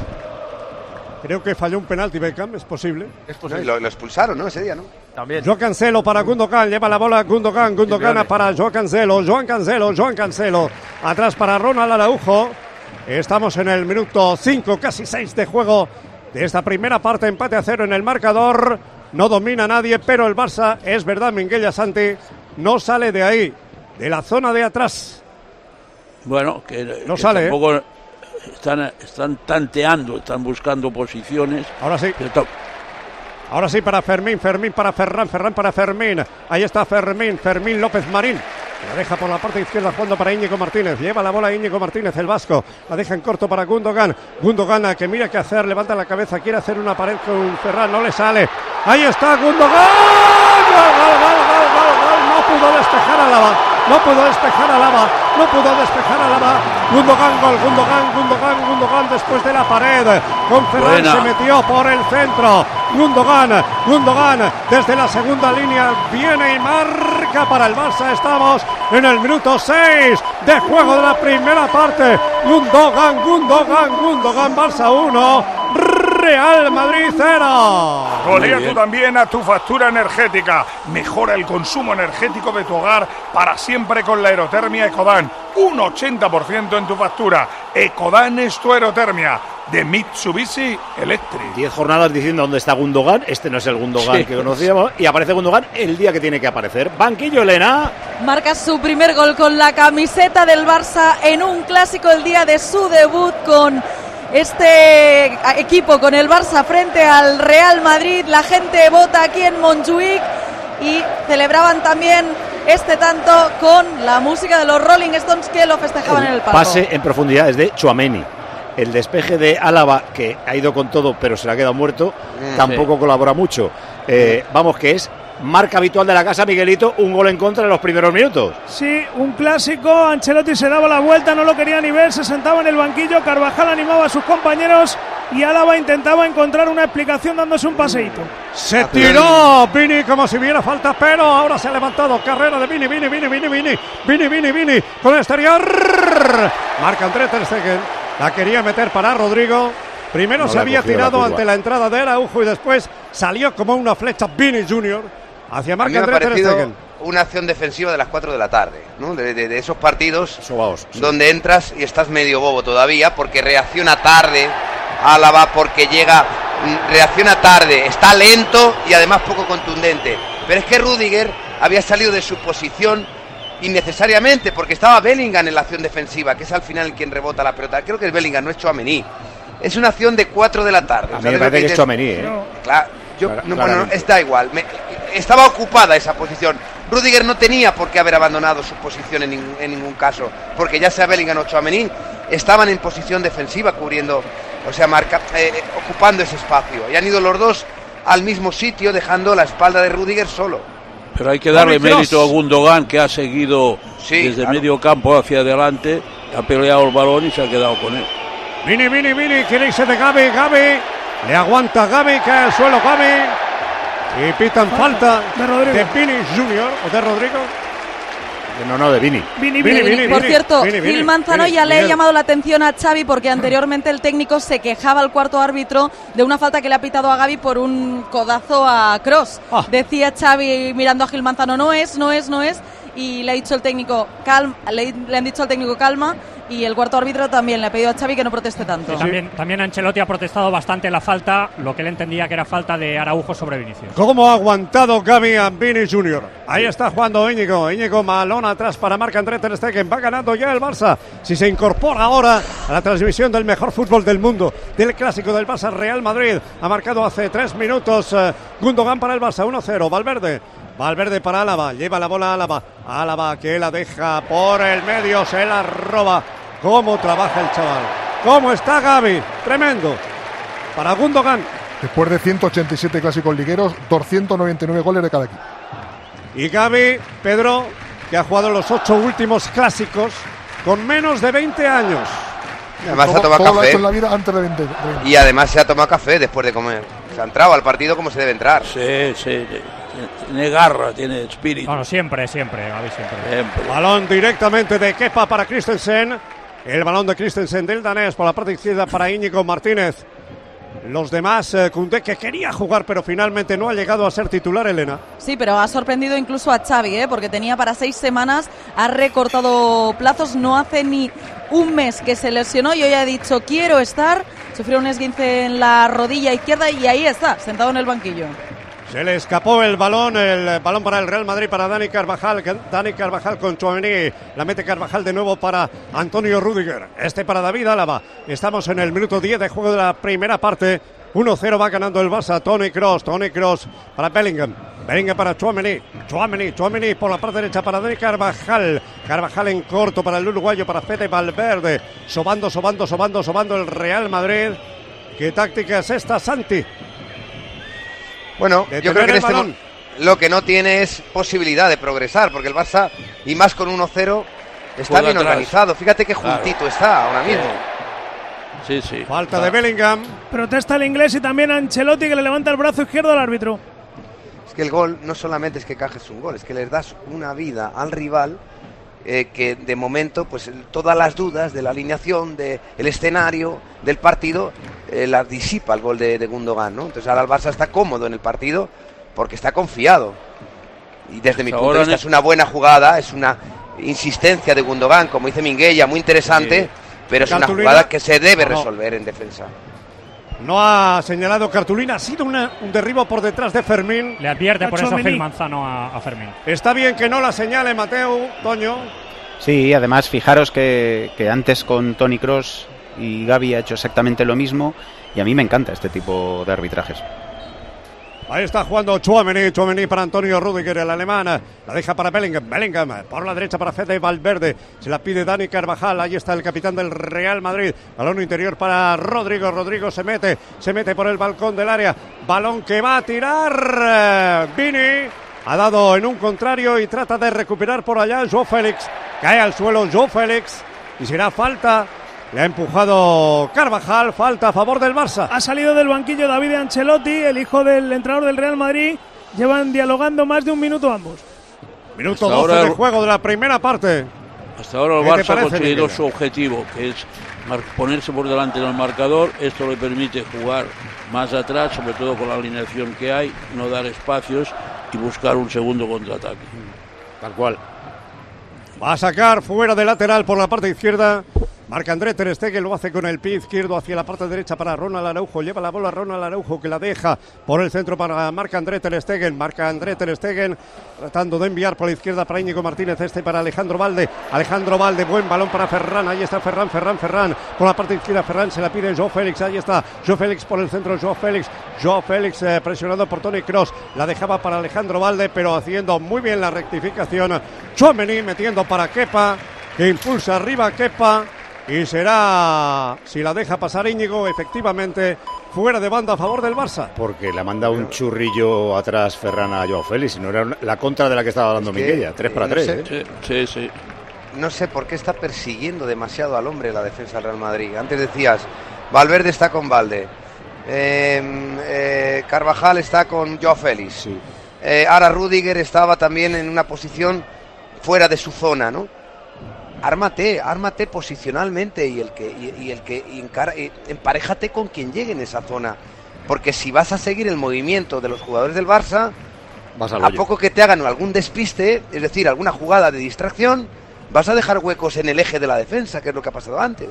[SPEAKER 17] Creo que falló un penalti Beckham, es posible.
[SPEAKER 20] No, y lo, lo expulsaron, ¿no? Ese día, ¿no?
[SPEAKER 6] También.
[SPEAKER 17] Joao Cancelo para Gundogan, lleva la bola Gundogan, Gundogan para Joao Cancelo, Joao Cancelo, Joao Cancelo, atrás para Ronald Araujo. Estamos en el minuto cinco, casi seis de juego de esta primera parte, empate a cero en el marcador. No domina nadie, pero el Barça, es verdad, Minguella Santi, no sale de ahí, de la zona de atrás.
[SPEAKER 19] Bueno, que,
[SPEAKER 17] No
[SPEAKER 19] que
[SPEAKER 17] sale,
[SPEAKER 19] tampoco están, están tanteando, están buscando posiciones.
[SPEAKER 17] Ahora sí.
[SPEAKER 19] Pero to-
[SPEAKER 17] Ahora sí para Fermín, Fermín para Ferran, Ferran para Fermín. Ahí está Fermín, Fermín López Marín. La deja por la parte izquierda jugando para Íñigo Martínez. Lleva la bola Íñigo Martínez, el vasco. La deja en corto para Gundogan. Gundogan que mira qué hacer, levanta la cabeza, quiere hacer una pared con Ferran, no le sale. Ahí está Gundogan. ¡Gol, gol, gol, gol, gol, gol! No pudo despejar a Lava. No pudo despejar a Lava. No pudo despejar a Lava. Gundogan, gol, Gundogan, Gundogan, Gundogan después de la pared. Con Ferran
[SPEAKER 19] Buena.
[SPEAKER 17] se metió por el centro. Gundogan, Gundogan desde la segunda línea viene y marca para el Barça. Estamos en el minuto seis de juego de la primera parte. Gundogan, Gundogan, Gundogan, Barça uno, Real Madrid cero.
[SPEAKER 3] Golea tú también a tu factura energética. Mejora el consumo energético de tu hogar para siempre con la aerotermia Ecodan. Un ochenta por ciento en tu factura. Ecodan es tu aerotermia. De Mitsubishi Electric.
[SPEAKER 1] Diez jornadas diciendo dónde está Gundogan. Este no es el Gundogan
[SPEAKER 3] Sí.
[SPEAKER 1] que conocíamos. Y aparece Gundogan el día que tiene que aparecer. Banquillo, Elena.
[SPEAKER 12] Marca su primer gol con la camiseta del Barça en un clásico el día de su debut con este equipo, con el Barça frente al Real Madrid. La gente vota aquí en Montjuic y celebraban también este tanto con la música de los Rolling Stones que lo festejaban en el palco.
[SPEAKER 1] Pase en profundidad es de Tchouaméni. El despeje de Álava, que ha ido con todo pero se le ha quedado muerto,
[SPEAKER 6] Mm,
[SPEAKER 1] tampoco
[SPEAKER 6] sí.
[SPEAKER 1] colabora mucho. Eh, vamos, que es marca habitual de la casa, Miguelito, un gol en contra en los primeros minutos.
[SPEAKER 18] Sí, un clásico. Ancelotti se daba la vuelta, no lo quería ni ver, se sentaba en el banquillo. Carvajal animaba a sus compañeros y Álava intentaba encontrar una explicación dándose un paseíto.
[SPEAKER 17] Se tiró Vini como si hubiera falta, pero ahora se ha levantado. Carrera de Vini, Vini, Vini, Vini, Vini, Vini, Vini, Vini, con el exterior. Marca André Ter Stegen. La quería meter para Rodrigo. Primero
[SPEAKER 1] No
[SPEAKER 17] se
[SPEAKER 1] la
[SPEAKER 17] había
[SPEAKER 1] cogió la
[SPEAKER 17] tirado
[SPEAKER 1] curva.
[SPEAKER 17] ante la entrada de Araujo y después salió como una flecha Vini Junior hacia
[SPEAKER 20] A mí
[SPEAKER 17] Marc
[SPEAKER 20] me ha
[SPEAKER 17] André Ter
[SPEAKER 20] parecido
[SPEAKER 17] Stegen.
[SPEAKER 20] una acción defensiva de las cuatro de la tarde, ¿no? De, de- de esos partidos
[SPEAKER 1] Sobaos, sí.
[SPEAKER 20] donde entras y estás medio bobo todavía porque reacciona tarde Álava, porque llega, mm, reacciona tarde, está lento y además poco contundente. Pero es que Rüdiger había salido de su posición innecesariamente porque estaba Bellingham en la acción defensiva, que es al final quien rebota la pelota. Creo que es Bellingham, no es Tchouaméni. Es una acción de cuatro de la tarde.
[SPEAKER 1] A mí
[SPEAKER 20] ¿Sabes
[SPEAKER 1] me
[SPEAKER 20] lo
[SPEAKER 1] parece que es
[SPEAKER 20] dices?
[SPEAKER 1] Tchouaméni, ¿eh?
[SPEAKER 20] Claro, yo,
[SPEAKER 1] Clara-
[SPEAKER 20] no, bueno,
[SPEAKER 1] claramente.
[SPEAKER 20] está igual. Me- estaba ocupada esa posición. Rüdiger no tenía por qué haber abandonado su posición en, ningún- en ningún caso, porque ya sea Bellingham o Tchouaméni estaban en posición defensiva cubriendo, o sea, marca, eh, eh, ocupando ese espacio. Y han ido los dos al mismo sitio, dejando la espalda de Rüdiger solo.
[SPEAKER 19] Pero hay que darle
[SPEAKER 20] Toni Kroos.
[SPEAKER 19] mérito a Gundogan, que ha seguido
[SPEAKER 20] Sí,
[SPEAKER 19] desde
[SPEAKER 20] claro.
[SPEAKER 19] medio campo hacia adelante, ha peleado el balón y se ha quedado con él.
[SPEAKER 17] Vini, Vini, Vini, quiere irse de Gavi, Gavi. Le aguanta Gavi, cae al suelo Gavi. Y pitan falta
[SPEAKER 18] de Rodrigo.
[SPEAKER 17] de Vini Junior o de Rodrigo.
[SPEAKER 1] No, no, de Vini.
[SPEAKER 18] Vini,
[SPEAKER 17] Vini,
[SPEAKER 18] Vini.
[SPEAKER 17] Vini,
[SPEAKER 12] Por
[SPEAKER 17] Vini,
[SPEAKER 12] cierto,
[SPEAKER 17] Vini, Vini,
[SPEAKER 12] Gil Manzano
[SPEAKER 17] Vini,
[SPEAKER 12] ya le ha
[SPEAKER 17] Miguel.
[SPEAKER 12] llamado la atención a Xavi porque anteriormente el técnico se quejaba al cuarto árbitro de una falta que le ha pitado a Gavi por un codazo a Kroos.
[SPEAKER 17] Ah.
[SPEAKER 12] Decía Xavi mirando a Gil Manzano, no es, no es, no es, y le ha dicho el técnico, calma, le, le han dicho al técnico calma, y el cuarto árbitro también le ha pedido a Xavi que no proteste tanto.
[SPEAKER 2] Y también, también Ancelotti ha protestado bastante la falta, lo que él entendía que era falta de Araujo sobre Vinicius.
[SPEAKER 17] ¿Cómo ha aguantado Gavi a Vini Junior? Ahí está jugando Íñigo. Íñigo malón atrás para Marc André Ter Stegen. Va ganando ya el Barça. Si se incorpora ahora a la transmisión del mejor fútbol del mundo, del clásico del Barça Real Madrid. Ha marcado hace tres minutos eh, Gundogan para el Barça. uno cero. Valverde. Valverde para Álava. Lleva la bola a Álava. Álava que la deja por el medio. Se la roba. ¿Cómo trabaja el chaval? ¿Cómo está Gavi? Tremendo. Para Gundogan.
[SPEAKER 22] Después de ciento ochenta y siete clásicos ligueros, doscientos noventa y nueve goles de cada equipo.
[SPEAKER 17] Y Gavi, Pedro, que ha jugado los ocho últimos clásicos con menos de veinte años.
[SPEAKER 20] Y además
[SPEAKER 4] todo,
[SPEAKER 20] se ha tomado
[SPEAKER 4] todo
[SPEAKER 20] café.
[SPEAKER 4] lo ha hecho en la vida antes de veinte.
[SPEAKER 20] Y además se ha tomado café después de comer. Se ha entrado al partido como se debe entrar.
[SPEAKER 19] Sí, sí. Tiene garra, tiene espíritu.
[SPEAKER 2] Bueno, siempre, siempre, Gavi, siempre.
[SPEAKER 19] siempre.
[SPEAKER 17] Balón directamente de Kepa para Christensen. El balón de Christensen del danés por la parte izquierda para Íñigo Martínez. Los demás, eh, Koundé, que quería jugar, pero finalmente no ha llegado a ser titular, Elena.
[SPEAKER 12] Sí, pero ha sorprendido incluso a Xavi, ¿eh? Porque tenía para seis semanas, ha recortado plazos, no hace ni un mes que se lesionó y hoy ha dicho quiero estar, sufrió un esguince en la rodilla izquierda y ahí está, sentado en el banquillo.
[SPEAKER 17] Se le escapó el balón, el balón para el Real Madrid, para Dani Carvajal. Dani Carvajal con Tchouaméni. La mete Carvajal de nuevo para Antonio Rüdiger. Este para David Álava. Estamos en el minuto diez de juego de la primera parte. uno cero va ganando el Barça. Toni Kroos, Toni Kroos para Bellingham. Bellingham para Tchouaméni. Tchouaméni, Tchouaméni por la parte derecha para Dani Carvajal. Carvajal en corto para el uruguayo, para Fede Valverde. Sobando, sobando, sobando, sobando el Real Madrid. ¿Qué táctica es esta, Santi?
[SPEAKER 20] Bueno, yo creo que en este mo- lo que no tiene es posibilidad de progresar, porque el Barça, y más con uno cero, está bien atrás. Organizado. Fíjate qué juntito claro. está ahora mismo.
[SPEAKER 19] Sí, sí.
[SPEAKER 17] Falta de Bellingham.
[SPEAKER 18] Protesta el inglés y también Ancelotti, que le levanta el brazo izquierdo al árbitro.
[SPEAKER 20] Es que el gol no solamente es que cajes un gol, es que les das una vida al rival eh, que de momento, pues todas las dudas de la alineación, del escenario, del partido, eh, las disipa el gol de, de Gundogan, ¿no? Entonces ahora el Barça está cómodo en el partido porque está confiado. Y desde mi punto de vista es una buena jugada, es una insistencia de Gundogan, como dice Minguella, muy interesante, sí. pero es
[SPEAKER 17] Cartulina.
[SPEAKER 20] Una jugada que se debe
[SPEAKER 17] no, no.
[SPEAKER 20] resolver en defensa.
[SPEAKER 17] No ha señalado cartulina, ha sido una, un derribo por detrás de Fermín.
[SPEAKER 2] Le advierte por eso
[SPEAKER 17] Tchouaméni.
[SPEAKER 2] Gil Manzano a, a Fermín.
[SPEAKER 17] Está bien que no la señale Mateu, Toño.
[SPEAKER 21] Sí, además fijaros que, que antes con Toni Kroos y Gavi ha hecho exactamente lo mismo y a mí me encanta este tipo de arbitrajes.
[SPEAKER 17] Ahí está jugando Tchouaméni, Tchouaméni para Antonio Rüdiger, el alemán, la deja para Bellingham, Bellingham por la derecha para Fede Valverde, se la pide Dani Carvajal, ahí está el capitán del Real Madrid, balón interior para Rodrigo, Rodrigo se mete, se mete por el balcón del área, balón que va a tirar Vini, ha dado en un contrario y trata de recuperar por allá João Félix, cae al suelo João Félix y será falta. Le ha empujado Carvajal, falta a favor del Barça.
[SPEAKER 18] Ha salido del banquillo David Ancelotti, el hijo del entrenador del Real Madrid. Llevan dialogando más de un minuto ambos.
[SPEAKER 17] Minuto hasta doce de juego de la primera parte.
[SPEAKER 19] Hasta ahora el Barça ha conseguido su objetivo, que es ponerse por delante del marcador. Esto le permite jugar más atrás, sobre todo con la alineación que hay, no dar espacios y buscar un segundo contraataque.
[SPEAKER 17] Tal cual. Va a sacar fuera de lateral por la parte izquierda. Marc-André Ter Stegen lo hace con el pie izquierdo hacia la parte derecha para Ronald Araujo. Lleva la bola Ronald Araujo, que la deja por el centro para Marc-André Ter Stegen. Marc-André Ter Stegen tratando de enviar por la izquierda para Íñigo Martínez, este para Alejandro Valde. Alejandro Valde, buen balón para Ferran. Ahí está Ferran, Ferran, Ferran. Por la parte izquierda Ferran se la pide João Félix. Ahí está João Félix por el centro. João Félix. João Félix eh, presionado por Toni Kroos. La dejaba para Alejandro Valde, pero haciendo muy bien la rectificación. Tchouaméni metiendo para Kepa, que impulsa arriba Kepa. Y será, si la deja pasar Íñigo, efectivamente, fuera de banda a favor del Barça.
[SPEAKER 1] Porque le ha mandado un churrillo atrás Ferran a João Félix, si no era la contra de la que estaba hablando es que, Minguella, tres para no tres.
[SPEAKER 20] Sé,
[SPEAKER 1] ¿eh?
[SPEAKER 19] Sí, sí.
[SPEAKER 20] No sé por qué está persiguiendo demasiado al hombre la defensa del Real Madrid. Antes decías, Valverde está con Valde, eh, eh, Carvajal está con João Félix, sí. eh, ahora Rüdiger estaba también en una posición fuera de su zona, ¿no? Ármate, ármate posicionalmente y el que y, y el que y encara, y emparejate con quien llegue en esa zona, porque si vas a seguir el movimiento de los jugadores del Barça, vas a poco que te hagan algún despiste, es decir, alguna jugada de distracción, vas a dejar huecos en el eje de la defensa, que es lo que ha pasado antes.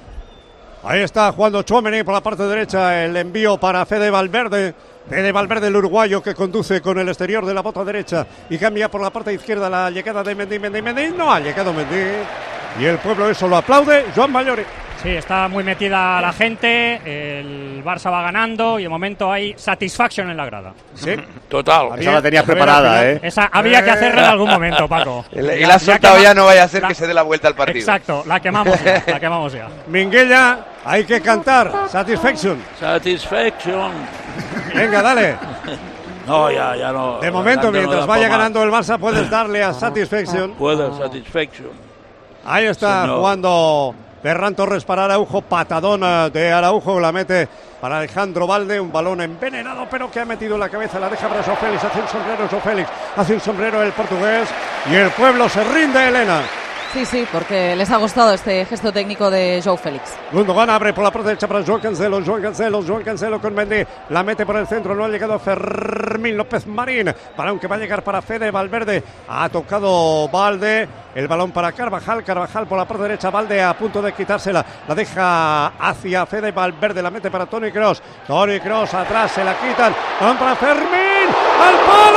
[SPEAKER 17] Ahí está jugando Tchouaméni por la parte derecha, el envío para Fede Valverde. Fede Valverde, el uruguayo, que conduce con el exterior de la bota derecha y cambia por la parte izquierda la llegada de Mendy, Mendy, Mendy. No ha llegado Mendy y el pueblo eso lo aplaude. Joan Mallori.
[SPEAKER 2] Sí, está muy metida la gente, el Barça va ganando y de momento hay satisfaction en la grada.
[SPEAKER 17] Sí,
[SPEAKER 19] total.
[SPEAKER 1] Esa la tenías preparada, ¿eh?
[SPEAKER 2] Esa había que hacerla en algún momento, Paco.
[SPEAKER 20] Y la has soltado ya, ya, no vaya a hacer la, que se dé la vuelta al partido.
[SPEAKER 2] Exacto, la quemamos ya, la quemamos ya.
[SPEAKER 17] Minguella, hay que cantar, satisfaction.
[SPEAKER 19] Satisfaction.
[SPEAKER 17] Venga, dale.
[SPEAKER 19] No, ya, ya no.
[SPEAKER 17] De momento,
[SPEAKER 19] Adelante
[SPEAKER 17] mientras
[SPEAKER 19] no da
[SPEAKER 17] vaya
[SPEAKER 19] pa' más.
[SPEAKER 17] ganando el Barça, puedes darle a Satisfaction.
[SPEAKER 19] Puede, Satisfaction.
[SPEAKER 17] Ahí está
[SPEAKER 19] Señor.
[SPEAKER 17] jugando Ferran Torres para Araujo, patadona de Araujo, la mete para Alejandro Valde, un balón envenenado pero que ha metido en la cabeza, la deja para João Félix, hace un sombrero João Félix, hace un sombrero el portugués y el pueblo se rinde, Elena.
[SPEAKER 12] Sí, sí, porque les ha gustado este gesto técnico de João Félix.
[SPEAKER 17] Gundogan abre por la parte derecha para João Cancelo, João Cancelo, João Cancelo con Mendy, la mete por el centro, no ha llegado Fermín López Marín, balón que va a llegar para Fede Valverde, ha tocado Valde, el balón para Carvajal, Carvajal por la parte derecha, Valde a punto de quitársela, la deja hacia Fede Valverde, la mete para Toni Kroos, Toni Kroos atrás, se la quitan, balón para Fermín, ¡al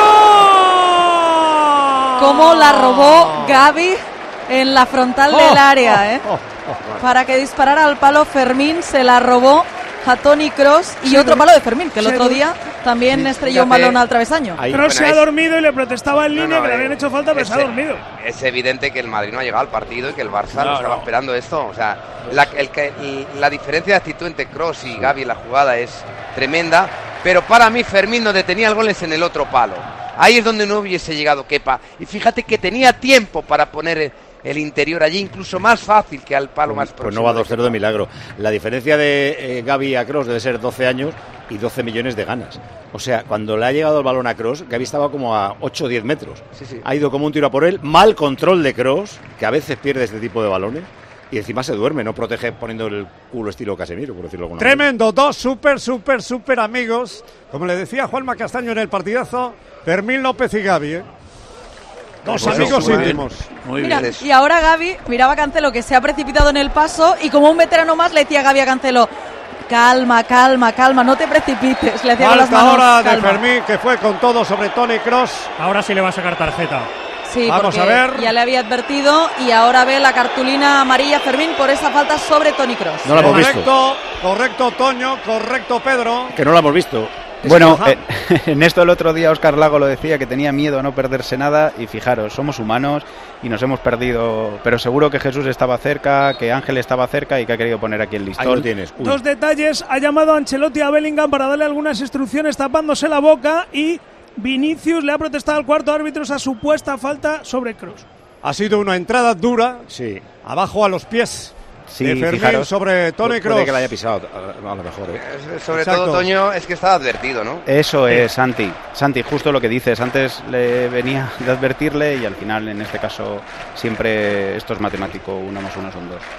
[SPEAKER 17] palo!
[SPEAKER 12] Cómo la robó Gavi en la frontal del área, ¿eh? Para que disparara al palo, Fermín se la robó a Toni Kroos y
[SPEAKER 18] Sí,
[SPEAKER 12] otro
[SPEAKER 18] ¿no?
[SPEAKER 12] palo de Fermín, que el
[SPEAKER 18] Sí,
[SPEAKER 12] otro
[SPEAKER 18] ¿no?
[SPEAKER 12] día también
[SPEAKER 20] Sí,
[SPEAKER 12] estrelló un
[SPEAKER 20] fíjate.
[SPEAKER 12] balón al travesaño.
[SPEAKER 20] Ahí,
[SPEAKER 18] Kroos se
[SPEAKER 20] bueno,
[SPEAKER 18] ha
[SPEAKER 20] es-
[SPEAKER 18] dormido y le protestaba en
[SPEAKER 20] No,
[SPEAKER 18] línea
[SPEAKER 20] no,
[SPEAKER 18] que le
[SPEAKER 20] eh,
[SPEAKER 18] habían hecho falta, pero se ha
[SPEAKER 20] es-
[SPEAKER 18] dormido.
[SPEAKER 20] Es evidente que el Madrid no ha llegado al partido y que el Barça no,
[SPEAKER 19] No,
[SPEAKER 20] estaba
[SPEAKER 19] no.
[SPEAKER 20] esperando esto. O sea, la, el que- el- la diferencia de actitud entre Kroos y Gavi en la jugada es tremenda. Pero para mí Fermín donde tenía el gol es en el otro palo. Ahí es donde no hubiese llegado Kepa. Y fíjate que tenía tiempo para poner el, el interior allí, incluso más fácil que al palo más próximo.
[SPEAKER 1] Pues no va dos cero de milagro. La diferencia de eh, Gavi a Kroos debe ser doce años y doce millones de ganas. O sea, cuando le ha llegado el balón a Kroos, Gavi estaba como a ocho o diez metros.
[SPEAKER 20] Sí, sí.
[SPEAKER 1] Ha ido como un tiro a por él. Mal control de Kroos, que a veces pierde este tipo de balones. Y encima se duerme, no protege poniendo el culo estilo Casemiro, por decirlo de alguna manera.
[SPEAKER 17] Tremendo, dos súper, súper, súper amigos. Como le decía Juanma Castaño en el partidazo, Fermín López y Gavi, ¿eh? Dos
[SPEAKER 19] Pues
[SPEAKER 17] amigos
[SPEAKER 19] muy bien,
[SPEAKER 17] íntimos.
[SPEAKER 19] Muy
[SPEAKER 12] Mira,
[SPEAKER 19] bien.
[SPEAKER 12] y ahora Gavi miraba a Cancelo que se ha precipitado en el paso y como un veterano más le decía Gavi a Cancelo, calma, calma, calma, no te precipites. Le decía con las
[SPEAKER 17] Falta
[SPEAKER 12] manos,
[SPEAKER 17] ahora de
[SPEAKER 12] calma.
[SPEAKER 17] Fermín, que fue con todo sobre Toni Kroos.
[SPEAKER 2] Ahora sí le va a sacar tarjeta.
[SPEAKER 12] Sí,
[SPEAKER 17] Vamos
[SPEAKER 12] porque
[SPEAKER 17] a ver.
[SPEAKER 12] ya le había advertido y ahora ve la cartulina amarilla Fermín por esa falta sobre Toni Kroos.
[SPEAKER 1] No la hemos visto.
[SPEAKER 17] Correcto, correcto Toño, correcto Pedro.
[SPEAKER 1] Que no la hemos visto.
[SPEAKER 21] Bueno,
[SPEAKER 17] Ajá.
[SPEAKER 21] eh, en esto el otro día Óscar Lago lo decía, que tenía miedo a no perderse nada, y fijaros, somos humanos y nos hemos perdido, pero seguro que Jesús estaba cerca, que Ángel estaba cerca y que ha querido poner aquí el listón.
[SPEAKER 1] Ahí lo tienes. Uy.
[SPEAKER 18] Dos detalles, ha llamado a Ancelotti a Bellingham para darle algunas instrucciones tapándose la boca y Vinicius le ha protestado al cuarto árbitro esa supuesta falta sobre Kroos.
[SPEAKER 17] Ha sido una entrada dura,
[SPEAKER 1] Sí.
[SPEAKER 17] abajo a los pies
[SPEAKER 21] Sí,
[SPEAKER 17] de Fermín
[SPEAKER 21] fijaros.
[SPEAKER 17] sobre Toni
[SPEAKER 1] Puede
[SPEAKER 17] Kroos.
[SPEAKER 1] que la haya pisado, a a lo mejor. ¿eh?
[SPEAKER 20] Sobre
[SPEAKER 17] Exacto.
[SPEAKER 20] todo, Toño, es que estaba advertido, ¿no?
[SPEAKER 21] Eso es, Santi. Santi, justo lo que dices. Antes le venía de advertirle y al final, en este caso, siempre esto es matemático. Uno más uno son dos.